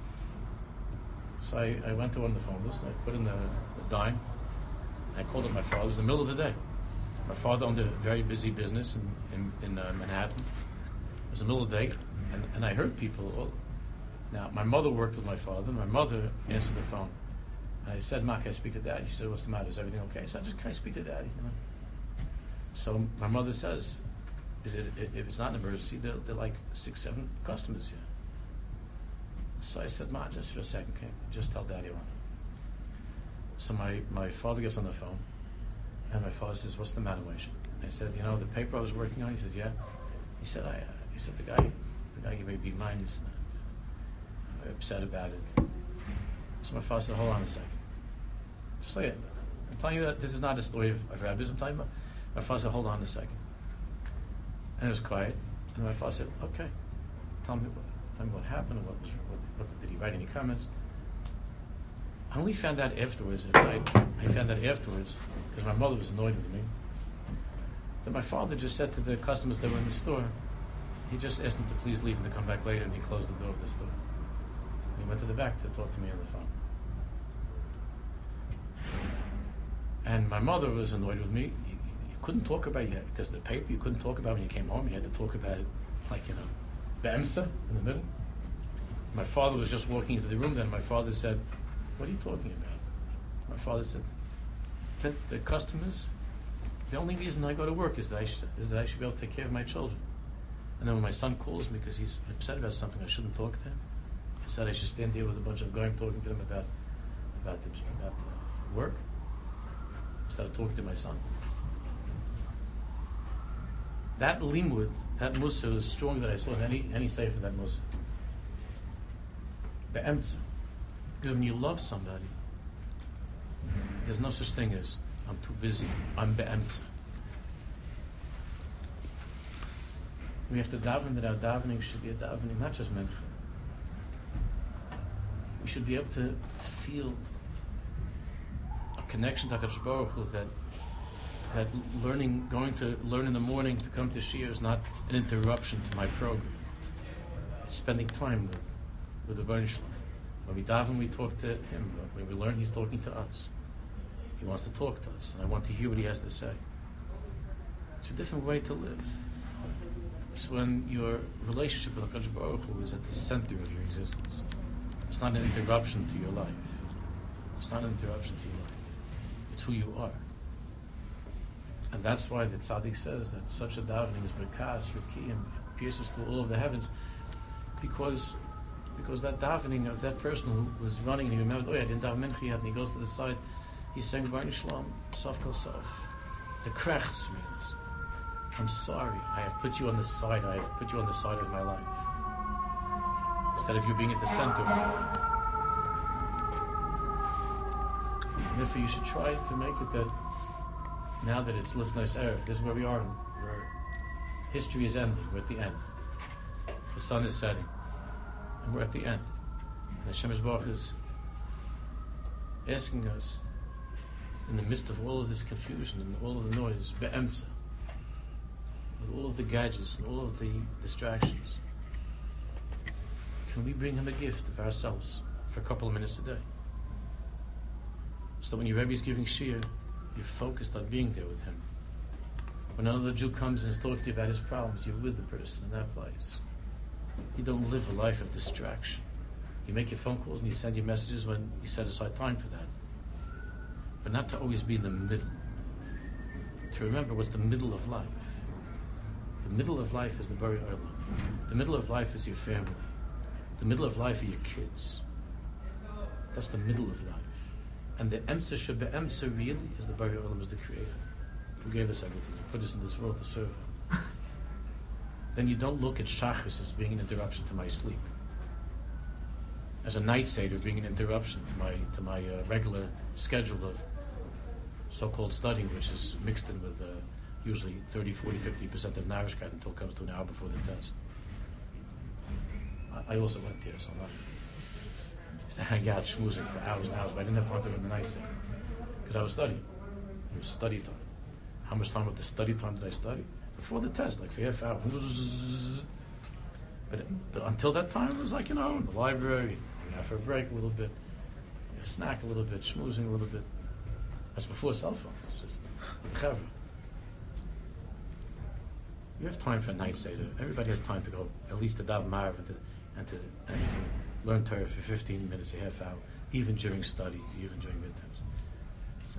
So I, I went to one of the phone booths, and I put in the, the dime, and I called up my father. It was the middle of the day. My father owned a very busy business in, in, in uh, Manhattan. It was the middle of the day, and, and I heard people. All, now, my mother worked with my father. My mother answered the phone. I said, "Ma, can I speak to Daddy?" She said, "What's the matter? Is everything okay?" I said, "Just can I speak to Daddy?" You know? So my mother says, "Is it if it's not an emergency? They're, they're like six, seven customers here." So I said, "Ma, just for a second, can you just tell Daddy I want them?" So my, my father gets on the phone, and my father says, "What's the matter, Moshe?" I said, "You know the paper I was working on." He said, "Yeah." He said, "I." Uh, he said, "The guy, the guy gave me a B minus. I'm very upset about it." So my father said, "Hold on a second. Just like it. I'm telling you that this is not a story of, of rabbis. I'm telling you about." My father said, "Hold on a second." And it was quiet. And my father said, "Okay, tell me what, tell me what happened. What was what, what did he write any comments?" I only found out afterwards. At night, I found out afterwards because my mother was annoyed with me. That my father just said to the customers that were in the store, he just asked them to please leave and to come back later, and he closed the door of the store. He went to the back to talk to me on the phone. And my mother was annoyed with me. You, you couldn't talk about it because the paper you couldn't talk about it when you came home. You had to talk about it like, you know, be'emtza in the middle. My father was just walking into the room then. My father said, "What are you talking about?" My father said, "The, the customers, the only reason I go to work is that I, sh- is that I should be able to take care of my children. And then when my son calls me because he's upset about something, I shouldn't talk to him. Instead, I should stand there with a bunch of guys talking to them about about the, about the work. Instead of talking to my son." That limud, that musa was stronger than I saw in any any sefer that musa. The emtza. Because when you love somebody, there's no such thing as "I'm too busy, I'm be'emtza." We have to daven that our davening should be a davening, not just mincha. We should be able to feel a connection to HaKadosh Baruch Hu, that that learning, going to learn in the morning to come to Shir is not an interruption to my program. It's spending time with with the Rebbeinu Shalom. When we daven, we talk to him. When we learn, he's talking to us. He wants to talk to us, and I want to hear what he has to say. It's a different way to live. It's when your relationship with HaKadosh Baruch Hu is at the center of your existence. It's not an interruption to your life. It's not an interruption to your life. It's who you are. And that's why the tzaddik says that such a davening is bekas, riki, and pierces through all of the heavens, because because that davening of that person who was running and he remembered, oh yeah, I didn't daven mincha yet, and he goes to the side, he's saying, Rebbeinu Shalom, sof kol sof. The krechts means, I'm sorry, I have put you on the side, I have put you on the side of my life. Instead of you being at the center of my life. And therefore you should try to make it that, now that it's Lifnais Erev, this is where we are, where history is ending, we're at the end. The sun is setting, and we're at the end. And Hashem Yisborach is asking us, in the midst of all of this confusion and all of the noise, be'emtza, with all of the gadgets and all of the distractions, can we bring him a gift of ourselves for a couple of minutes a day? So when your Rebbe is giving shir, you're focused on being there with him. When another Jew comes and is talking to you about his problems, you're with the person in that place. You don't live a life of distraction. You make your phone calls and you send your messages when you set aside time for that. But not to always be in the middle. To remember what's the middle of life. The middle of life is the Bari Olam. The middle of life is your family. The middle of life are your kids. That's the middle of life. And the Emtza Sheba Emtza really is the Bari Olam, is the Creator, who gave us everything, who put us in this world to serve Him. Then you don't look at Shachris as being an interruption to my sleep, as a night seder being an interruption to my to my uh, regular schedule of so-called studying, which is mixed in with uh, usually thirty, forty, fifty percent of Narishkeit until it comes to an hour before the test. I, I also went there, so I'm not... to hang out schmoozing for hours and hours, but I didn't have time to do it in the night because I was studying. It was study time. How much time of the study time did I study? Before the test, like for half hour. But, but until that time, it was like, you know, in the library, hang out for a break a little bit, you know, snack a little bit, schmoozing a little bit. That's before cell phones, just with the chavra. You have time for a night seder. Everybody has time to go at least to Dav Marav and to, and to and you can learn Torah for fifteen minutes, a half hour, even during study, even during midterms. So,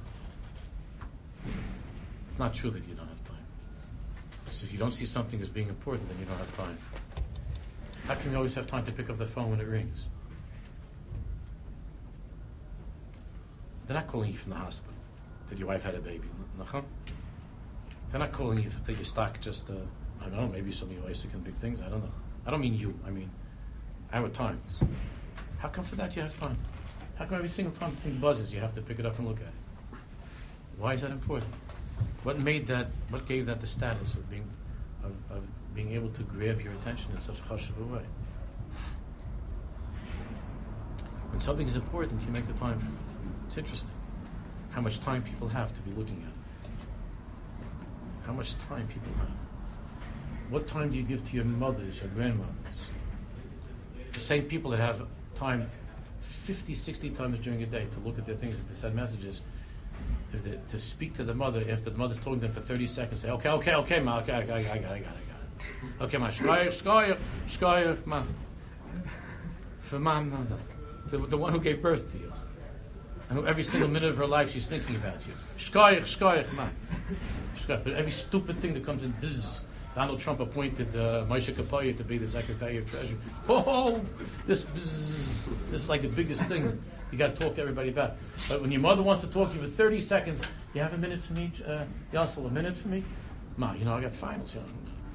it's not true that you don't have time. So if you don't see something as being important, then you don't have time. How can you always have time to pick up the phone when it rings? They're not calling you from the hospital that your wife had a baby. They're not calling you that your stock just, uh, I don't know, maybe some of you Isaac and big things. I don't know. I don't mean you. I mean our times. How come for that you have time? How come every single time the thing buzzes, you have to pick it up and look at it? Why is that important? What made that? What gave that the status of being, of, of being able to grab your attention in such a chashuv way? When something is important, you make the time for it. It's interesting how much time people have to be looking at it. How much time people have. What time do you give to your mothers, your grandmothers? The same people that have time fifty, sixty times during a day to look at their things and to send messages, if they, to speak to the mother after the mother's talking to them for thirty seconds, say, okay, okay, okay, ma, okay, I got it, I got it, I got it. Okay, ma, shkoyach, shkoyach, shkoyach, ma. For ma, no, the, the one who gave birth to you. And who every single minute of her life she's thinking about you. Shkoyach, shkoyach, ma. But every stupid thing that comes in, bzzz. Donald Trump appointed uh, Moshe Kapoya to be the Secretary of Treasury. Oh, this bzzz, this is like the biggest thing you got to talk to everybody about. But when your mother wants to talk to you for thirty seconds, you have a minute for me, uh, Yassel, a minute for me? Ma, you know, I got finals. You know.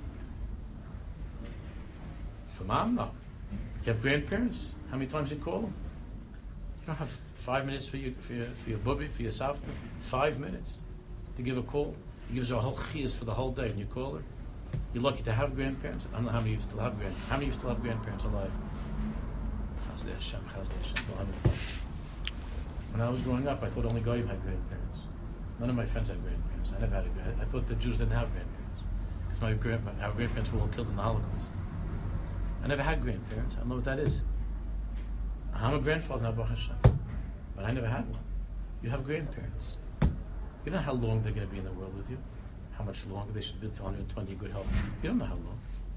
For mom, no. You have grandparents? How many times you call them? You don't have five minutes for your, for your, for your bubby, for your savta? Five minutes to give a call? He gives her a whole chiyas for the whole day, and you call her. You're lucky to have grandparents. I don't know how many of you still have grandparents. How many of you still have grandparents alive? When I was growing up, I thought only Goyim had grandparents. None of my friends had grandparents. I never had a grandparent. I thought the Jews didn't have grandparents because my grandpa, our grandparents were all killed in the Holocaust. I never had grandparents. I don't know what that is. I'm a grandfather now, Baruch Hashem, but I never had one. You have grandparents. You don't know how long they're going to be in the world with you. How much longer they should be to one hundred twenty good health. You don't know how long.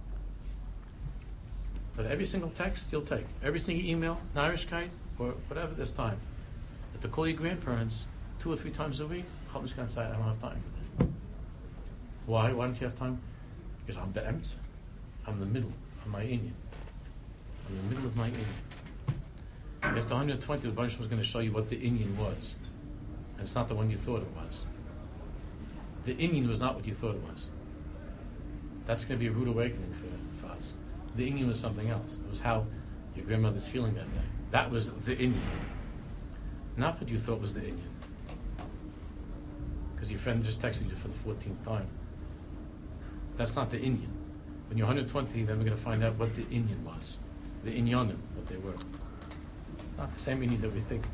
But every single text you'll take, every single email, Narishkeit, or whatever there's time. But to call your grandparents two or three times a week, I don't have time for that. Why? Why don't you have time? Because I'm be'emtza. I'm in the middle of my Indian. I'm in the middle of my Indian. After one hundred twenty, the Baruch was going to show you what the Indian was. And it's not the one you thought it was. The Indian was not what you thought it was. That's going to be a rude awakening for, for us. The Indian was something else. It was how your grandmother's feeling that day. That was the Indian. Not what you thought was the Indian. Because your friend just texted you for the fourteenth time. That's not the Indian. When you're one hundred twenty, then we're going to find out what the Indian was. The Inyanim, what they were. Not the same Indian that we think.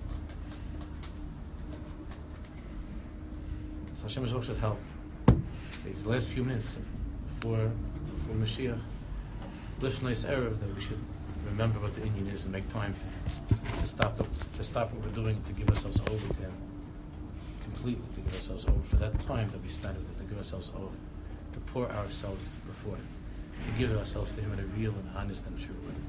So Hashem Yisrael should help. These last few minutes before, before Mashiach, Lifnei's Erev, that we should remember what the Indian is and make time to stop the, to stop what we're doing, to give ourselves over to Him. Completely to give ourselves over for that time that we spend with Him, to give ourselves over, to pour ourselves before Him, to give ourselves to Him in a real and honest and true way.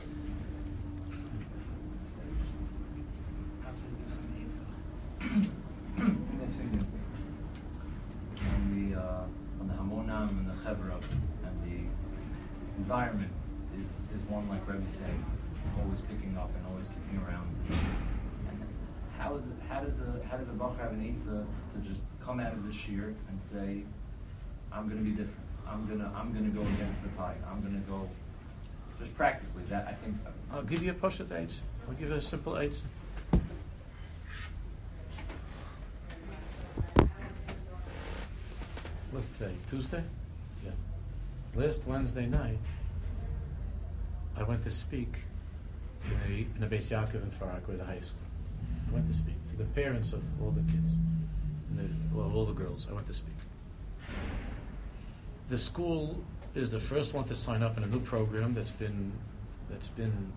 On the uh, on the Hamonam and the Chevra and the environment is, is one, like Rebbe said, always picking up and always keeping around. And how is it, how does a how does a Bachar have an Eitzah to just come out of the shir and say, I'm going to be different. I'm gonna I'm gonna go against the tide. I'm gonna go just practically. That I think. I'll give you a Pashat Eitzah. I'll give you a simple Eitzah. What's today? Tuesday? Yeah. Last Wednesday night, I went to speak in a, in a Beis Yaakov in Far Rockaway, the high school. I went to speak to the parents of all the kids, and the, well, all the girls. I went to speak. The school is the first one to sign up in a new program that's been that's been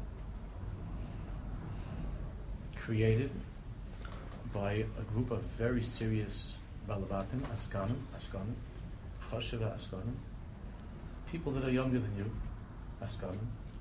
created by a group of very serious Balavatim, Askanim, Askanim, Choshev Askanim, people that are younger than you, Askanim,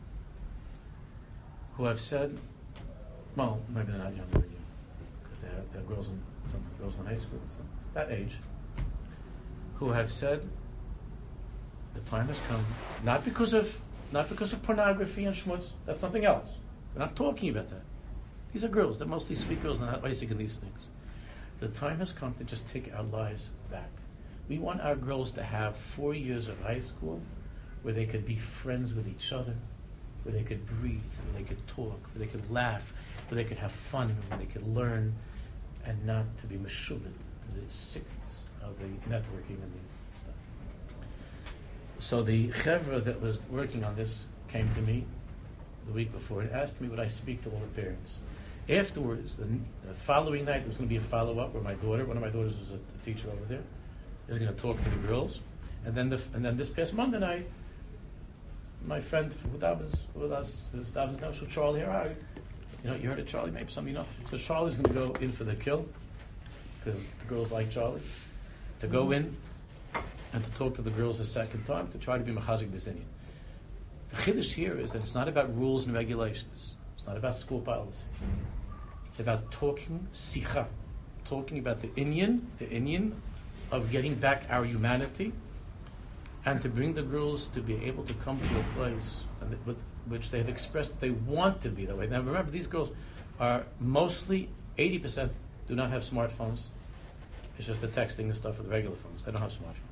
who have said, well, maybe they're not younger than you, because they're, they're girls in some girls in high school, so that age, who have said, the time has come, not because of not because of pornography and schmutz, that's something else. We're not talking about that. These are girls, they're mostly sweet girls, they're not basic in these things. The time has come to just take our lives back. We want our girls to have four years of high school where they could be friends with each other, where they could breathe, where they could talk, where they could laugh, where they could have fun, where they could learn, and not to be meshubed to the sickness of the networking and the stuff. So the chevra that was working on this came to me the week before and asked me would I speak to all the parents. Afterwards, the, the following night, there was going to be a follow-up where my daughter, one of my daughters was a, a teacher over there, is going to talk to the girls. And then the, and then this past Monday night, my friend who davens with us, who's davens now, so Charlie Harari, you know, you heard of Charlie, maybe some of you know. So Charlie's going to go in for the kill, because the girls like Charlie, to go in and to talk to the girls a second time, to try to be machazik this Indian. The chiddush here is that it's not about rules and regulations. It's not about school policy. It's about talking sicha, talking about the Indian, the Indian of getting back our humanity, and to bring the girls to be able to come to a place and with which they have expressed that they want to be that way. Now remember, these girls are mostly, eighty percent do not have smartphones. It's just the texting and stuff with regular phones. They don't have smartphones.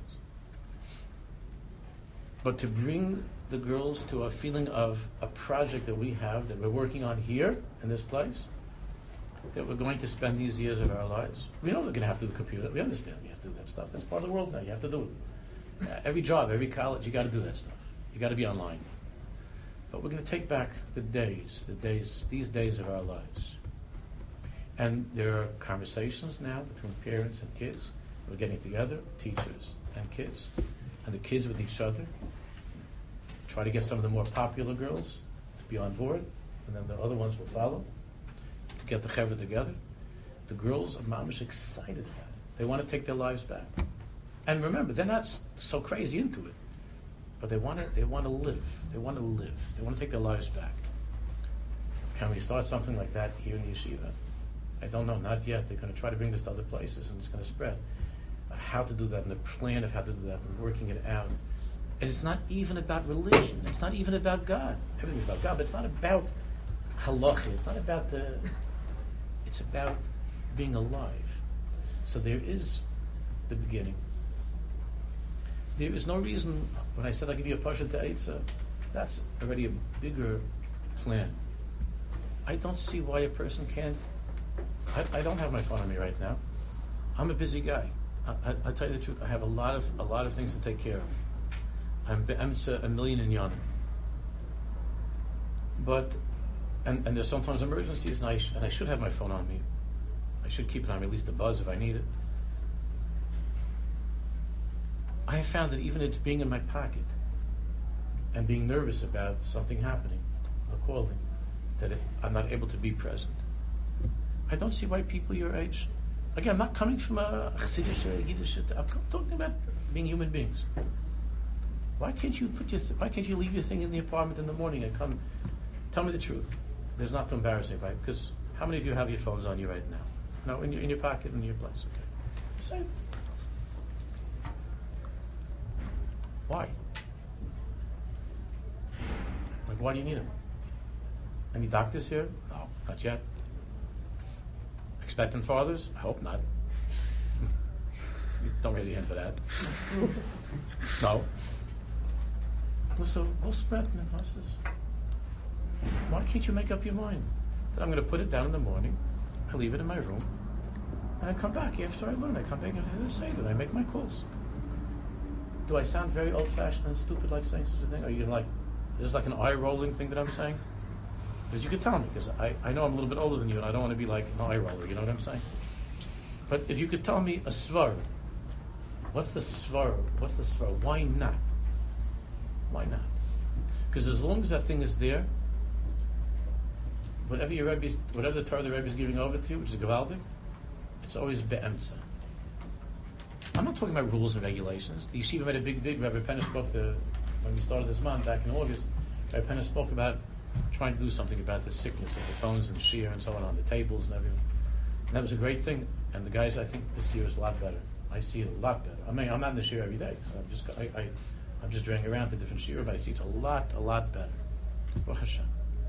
But to bring the girls to a feeling of a project that we have, that we're working on here in this place, that we're going to spend these years of our lives. We know we're going to have to do the computer. We understand we have to do that stuff. That's part of the world now. You have to do it. Uh, every job, every college, you got to do that stuff. You got to be online. But we're going to take back the days, the days, these days of our lives. And there are conversations now between parents and kids. We're getting together, teachers and kids, and the kids with each other. Try to get some of the more popular girls to be on board, and then the other ones will follow, to get the chevra together. The girls are mamish excited about it. They want to take their lives back. And remember, they're not so crazy into it, but they want to, they want to live. They want to live. They want to take their lives back. Can we start something like that here in Yeshiva? I don't know, not yet. They're going to try to bring this to other places, and it's going to spread. How to do that, and the plan of how to do that, and working it out. And it's not even about religion. It's not even about God. Everything's about God, but it's not about halacha. It's not about the... It's about being alive. So there is the beginning. There is no reason, when I said I'll give you a pasha to Eitzah, that's already a bigger plan. I don't see why a person can't... I, I don't have my phone on me right now. I'm a busy guy. I, I, I tell you the truth, I have a lot of a lot of things to take care of. I'm, I'm a million in yana. But, and, and there's sometimes emergencies, and I, sh- and I should have my phone on me. I should keep it on me, at least a buzz if I need it. I have found that even it's being in my pocket and being nervous about something happening, a calling, that it, I'm not able to be present. I don't see why people your age, again, I'm not coming from a Chassidish, Yiddish, I'm talking about being human beings. Why can't you put your th- why can't you leave your thing in the apartment in the morning and come? Tell me the truth. There's not to embarrass anybody, because how many of you have your phones on you right now? No, in your in your pocket, in your place. Okay. Say it. Why? Like, why do you need them? Any doctors here? No, not yet. Expectant fathers? I hope not. Don't raise your hand for that. No. So, what's this? Why can't you make up your mind that I'm going to put it down in the morning, I leave it in my room, and I come back after I learn. I come back after the Seder, I make my calls. Do I sound very old-fashioned and stupid like saying such a thing? Are you like, is this like an eye-rolling thing that I'm saying? Because you could tell me, because I, I know I'm a little bit older than you, and I don't want to be like an eye-roller, you know what I'm saying? But if you could tell me a svar, what's the svar? What's the svar? Why not? Why not? Because as long as that thing is there, whatever your Rebbe, whatever the Torah the Rebbe is giving over to you, which is Gavaldik, it's always be'emtza. I'm not talking about rules and regulations. The yeshiva made a big, big, Rebbe Penner spoke the when we started this month back in August, Rabbi Penna spoke about trying to do something about the sickness of the phones and shir and so on on the tables and everything. And that was a great thing. And the guys, I think this year is a lot better. I see it a lot better. I mean, I'm not in the shir every day. So I'm just, I, I, I'm just driving around to different shir, but I see it's a lot, a lot better. Baruch Hashem.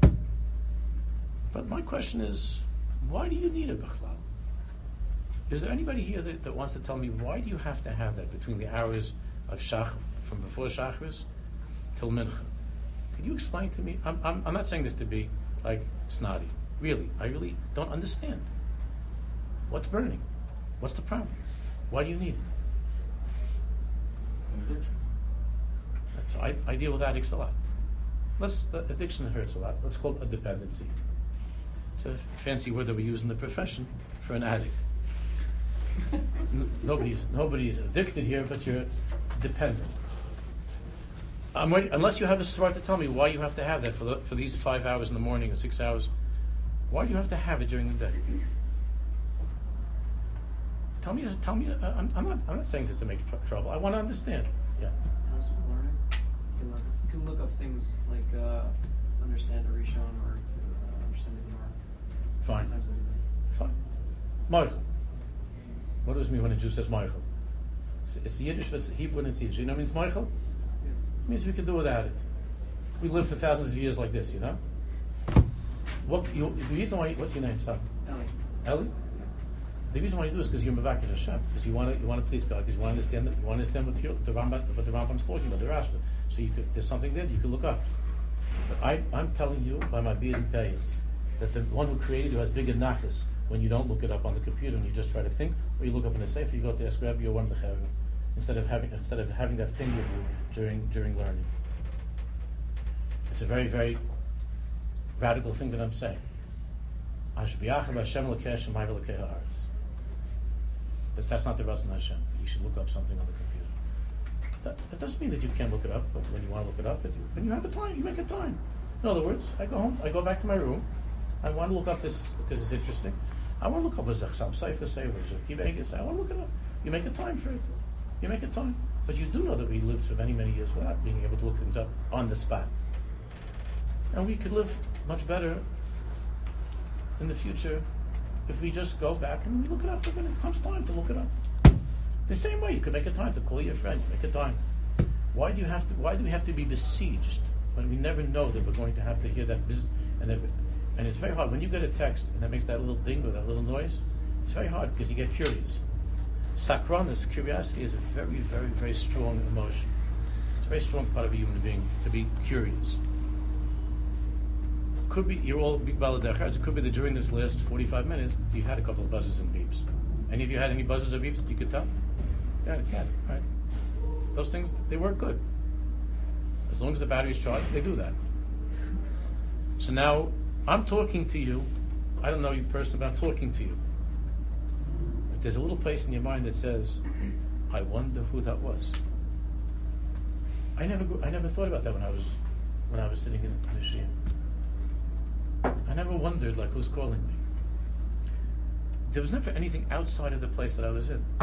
But my question is, why do you need a bichlal? Is there anybody here that, that wants to tell me why do you have to have that between the hours of shach, from before shachris till mincha? Could you explain to me? I'm, I'm, I'm not saying this to be like snotty. Really, I really don't understand. What's burning? What's the problem? Why do you need it? It's an addiction. So I, I deal with addicts a lot. Let's uh, addiction hurts a lot. Let's call it a dependency. It's a fancy word that we use in the profession for an addict. N- nobody's nobody's addicted here, but you're dependent. I'm ready, unless you have a svara to tell me why you have to have that for the, for these five hours in the morning or six hours. Why do you have to have it during the day? Tell me. Tell me. Uh, I'm, I'm not. I'm not saying this to make tr- trouble. I want to understand. Yeah. Comes with learning. You can, learn, you can look up things like uh, understand a rishon or to uh, understand the Gemara. Fine. Sometimes I do that. Fine. Michael. What does it mean when a Jew says Michael? It's, it's Yiddish, but it's Hebrew and it's Yiddish. You know what it means Michael? Yeah. It means we can do without it. We live for thousands of years like this, you know? What you, the reason why, what's your name, son? Ellie. Ellie? The reason why you do this is because you're Mavakis Hashem, because you want to you want to please God, because you want to understand that you want to understand what the, the Rambam what the Rambam's talking about, the Rashba. So you could, there's something there that you could look up. But I I'm telling you by my beard and payas that the one who created you has bigger nachas when you don't look it up on the computer and you just try to think, or you look up in a safe, you go to ask Rabbi, you're one of the chavim, instead of having instead of having that thing with you during during learning. It's a very very radical thing that I'm saying. Ashbiach Hashem Lakesh and Ma'av Lakeh Haaretz. That that's not the Ratzon Hashem. You should look up something on the computer. That, that doesn't mean that you can't look it up, but when you want to look it up, that you, when you have a time, you make a time. In other words, I go home, I go back to my room, I want to look up this because it's interesting. I want to look up what Zachsam Seifer say, what Kibbege say. I want to look it up. You make a time for it. You make a time. But you do know that we lived for many, many years without being able to look things up on the spot. And we could live much better in the future if we just go back and we look it up when it comes time to look it up. The same way you could make a time to call your friend, you make a time. Why do you have to why do we have to be besieged when we never know that we're going to have to hear that biz- and that, and it's very hard when you get a text and that makes that little ding or that little noise, it's very hard because you get curious. Sakranis, curiosity, is a very, very, very strong emotion. It's a very strong part of a human being to be curious. Could be you're all big baladechers. It could be that during this last forty-five minutes you've had a couple of buzzes and beeps. Any of you had any buzzes or beeps that you could tell? Yeah, you had it, right? Those things, they work good. As long as the battery's charged, they do that. So now I'm talking to you. I don't know you personally, but I'm talking to you. If there's a little place in your mind that says, "I wonder who that was," I never, I never thought about that when I was, when I was sitting in, in the shia. I never wondered, like, who's calling me. There was never anything outside of the place that I was in.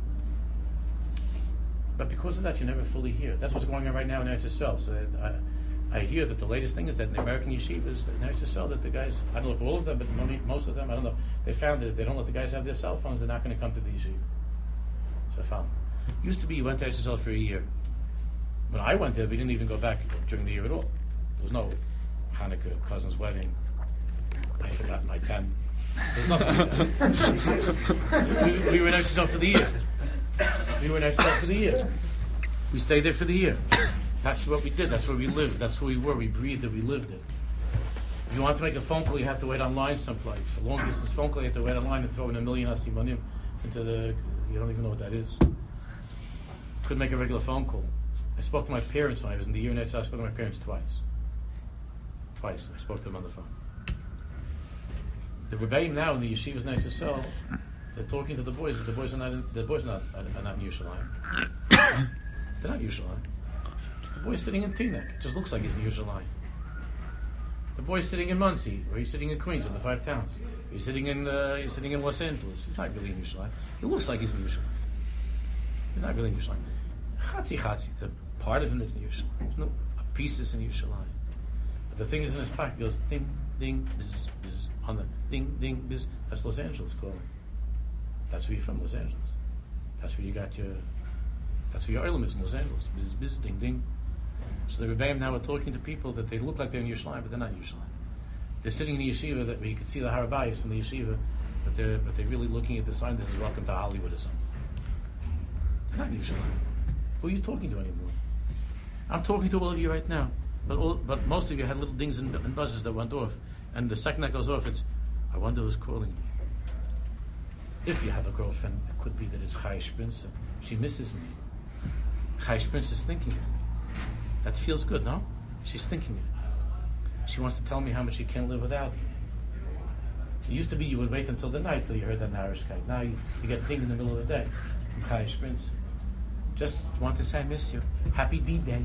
But because of that, you never fully hear. That's what's going on right now in Eretz Yisrael. So that I, I hear that the latest thing is that in the American yeshivas, in Eretz Yisrael, that the guys, I don't know if all of them, but most of them, I don't know, they found that if they don't let the guys have their cell phones, they're not going to come to the yeshiva. So I found. Used to be you went to Eretz Yisrael for a year. When I went there, we didn't even go back during the year at all. There was no Hanukkah, cousin's wedding. I forgot my pen. There's nothing like that. we, we were in Eretz Yisrael for the year. We were in Eretz Yisrael for the year. We stayed there for the year. That's what we did. That's where we lived. That's who we were. We breathed it. We lived it. If you want to make a phone call, you have to wait online someplace. A long distance phone call, you have to wait online and throw in a million asimanim into the. You don't even know what that is. Couldn't make a regular phone call. I spoke to my parents when I was in the year in Eretz Yisrael. I spoke to my parents twice. Twice. I spoke to them on the phone. The rebbeim now in the yeshivas in Eretz Yisrael, they're talking to the boys, but the boys are not in, the boys are not, are not in Yerushalayim. They're not in Yerushalayim. The boy's sitting in Teaneck. It just looks like he's in Yerushalayim. The boy's sitting in Monsey, or he's sitting in Queens, or the Five Towns. He's sitting in uh, he's sitting in Los Angeles. He's not really in Yerushalayim. He looks like he's in Yerushalayim. He's not really in Yerushalayim. Chatzi Chatzi, the part of him is in Yerushalayim. No, a piece is in Yerushalayim. But the thing is in his pocket, he goes ding, ding, bzz, bzz, on the ding, ding, bzz. That's Los Angeles calling. That's where you're from, Los Angeles. That's where you got your, that's where your oilam is in Los Angeles. Bzz, bzz, ding, ding. So the Rebbeim now are talking to people that they look like they're in Yerushalayim, but they're not in Yerushalayim. They're sitting in the yeshiva that where you can see the Har Bayis in the yeshiva, but they're but they're really looking at the sign. This is welcome to Hollywood or something. They're not in Yerushalayim. Who are you talking to anymore? I'm talking to all of you right now, but all, but most of you had little dings and, and buzzers that went off, and the second that goes off, it's I wonder who's calling me. If you have a girlfriend, it could be that it's Chai Sprinz. She misses me. Chai Sprinz is thinking of me. That feels good, no? She's thinking of me. She wants to tell me how much she can't live without me. It used to be you would wait until the night till you heard that Narishkeit. Now you, you get ding in the middle of the day from Chai Sprinz. Just want to say I miss you. Happy B-Day.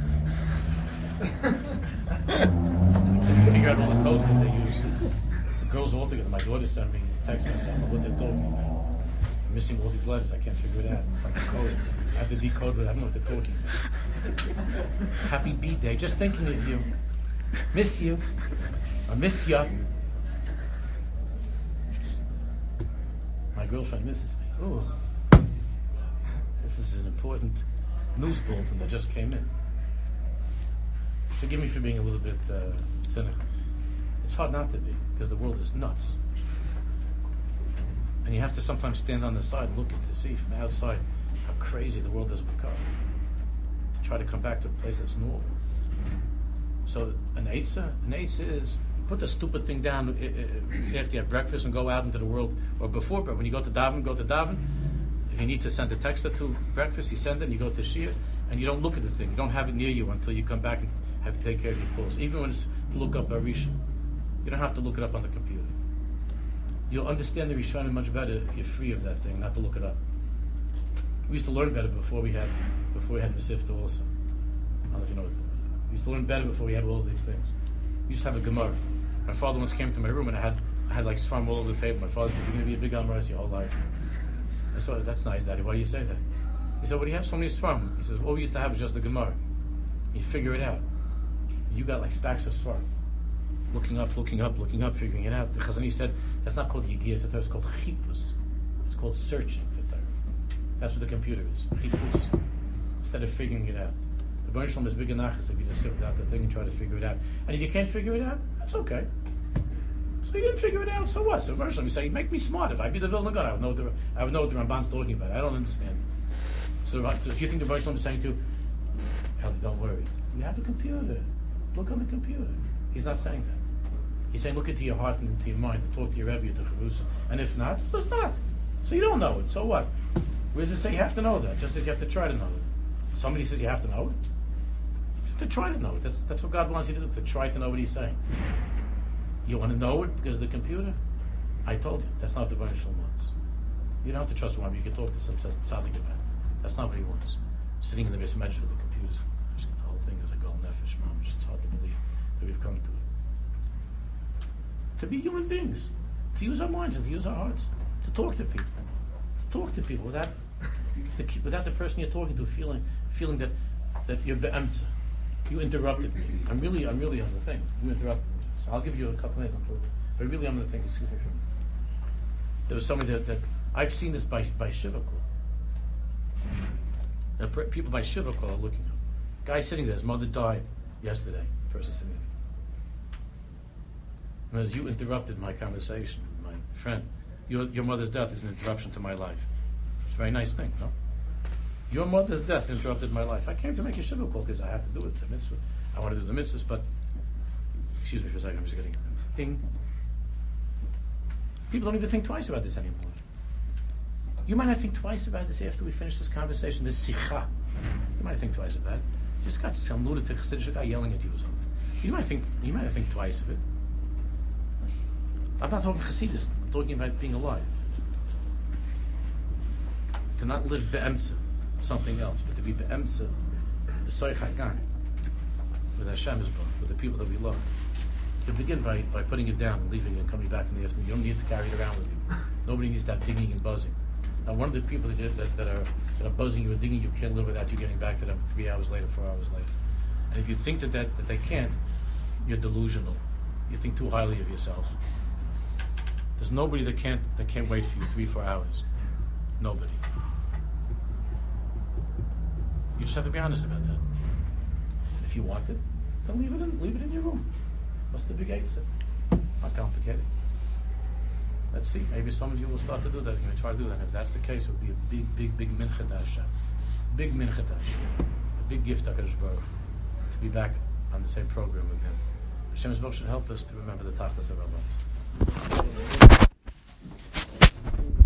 Can you figure out all the codes that they use? The girls all together. My daughter sent me a text message. I don't know what they're talking about. I'm missing all these letters. I can't figure it out. It's like a code. I have to decode it. I don't know what they're talking about. Happy B-Day. Just thinking of you. Miss you. I miss you. My girlfriend misses me. Ooh. This is an important news bulletin that just came in. Forgive me for being a little bit uh, cynical. It's hard not to be, because the world is nuts. And you have to sometimes stand on the side looking to see from the outside how crazy the world has become. To try to come back to a place that's normal. So an eitzah, an eitzah is put the stupid thing down after you have breakfast and go out into the world, or before, but when you go to daven, go to daven. If you need to send a text or two breakfast, you send it and you go to shir, and you don't look at the thing. You don't have it near you until you come back and have to take care of your calls. Even when it's to look up a Rishon, you don't have to look it up on the computer. You'll understand the Rishonim much better if you're free of that thing, not to look it up. We used to learn better before we had before we had Masifta also. I don't know if you know what. We used to learn better before we had all of these things. We used to have a Gemara. My father once came to my room and I had I had like Sfarim all over the table. My father said, "You're going to be a big Amrais your whole life." I said, "That's nice, Daddy. Why do you say that?" He said, "Well, you have so many Sfarim." He says, "All we used to have is just the Gemara. You figure it out. You got like stacks of Sfarim. Looking up, looking up, looking up, figuring it out." The Chazani said, that's not called Yigiyas Torah, it's called Chipus. It's called searching for Torah. That's what the computer is, Chipus. Instead of figuring it out. The Baruch Shalom is big enough if you just sit without the thing and try to figure it out. And if you can't figure it out, that's okay. So you didn't figure it out, so what? So Baruch Shalom is saying, make me smart. If I be the Vilna God, I would know what the, I would know what the Ramban's talking about. I don't understand. So, so if you think the Baruch Shalom is saying to Eli, don't worry. You have a computer. Look on the computer. He's not saying that. He's saying, look into your heart and into your mind and talk to your Rebbe, to Chavrusa. And if not, so it's not. So you don't know it. So what? Where does it say you have to know that? Just as you have to try to know it. Somebody says you have to know it. You have to try to know it. That's, that's what God wants you to do, to try to know what He's saying. You want to know it because of the computer? I told you. That's not what the Baruch Shalom wants. You don't have to trust one. You can talk to some tzaddik about it. That's not what He wants. Sitting in the Beis Medrash with the computers. The whole thing is a gol nefesh, mamish. It's hard to believe that we've come to it. To be human beings, to use our minds and to use our hearts, to talk to people, to talk to people without the, without the person you're talking to feeling feeling that that you're be'emtza. You interrupted me. I'm really I'm really on the thing. You interrupted me. So I'll give you a couple minutes. But really on the thing. Excuse me for a minute. There was somebody that, that I've seen this by by Shiva Kol. Per, people by Shiva Kol are looking up. Guy sitting there. His mother died yesterday. The person sitting there. And as you interrupted my conversation, my friend, your your mother's death is an interruption to my life. It's a very nice thing, no? Your mother's death interrupted my life. I came to make a shiva call because I have to do it. It's a mitzvah. I want to do the mitzvahs, but excuse me for a second. I'm just getting a thing. People don't even think twice about this anymore. You might not think twice about this after we finish this conversation, this sikha. You might think twice about it. You just got some lunatic Chassidish guy yelling at you or something. You might think. You might think twice of it. I'm not talking Chassidus, I'm talking about being alive. To not live be'emtza, something else, but to be be'emtza, b'soich hagan, with Hashem's book, with the people that we love. You begin by, by putting it down and leaving it and coming back in the afternoon. You don't need to carry it around with you. Nobody needs that dinging and buzzing. Now, one of the people that, you, that, that are that are buzzing you or digging you can't live without you getting back to them three hours later, four hours later. And if you think that, that, that they can't, you're delusional. You think too highly of yourself. There's nobody that can't that can't wait for you three, four hours. Nobody. You just have to be honest about that. If you want it, then leave it in leave it in your room. What's the big answer? Not complicated. Let's see. Maybe some of you will start to do that. You're going to try to do that. And if that's the case, it will be a big, big, big mincha to Hashem. Big mincha to Hashem. A big gift to HaKadosh Baruch Hu, to be back on the same program with Him. Hashem's Baruch should help us to remember the tachlis of our lives.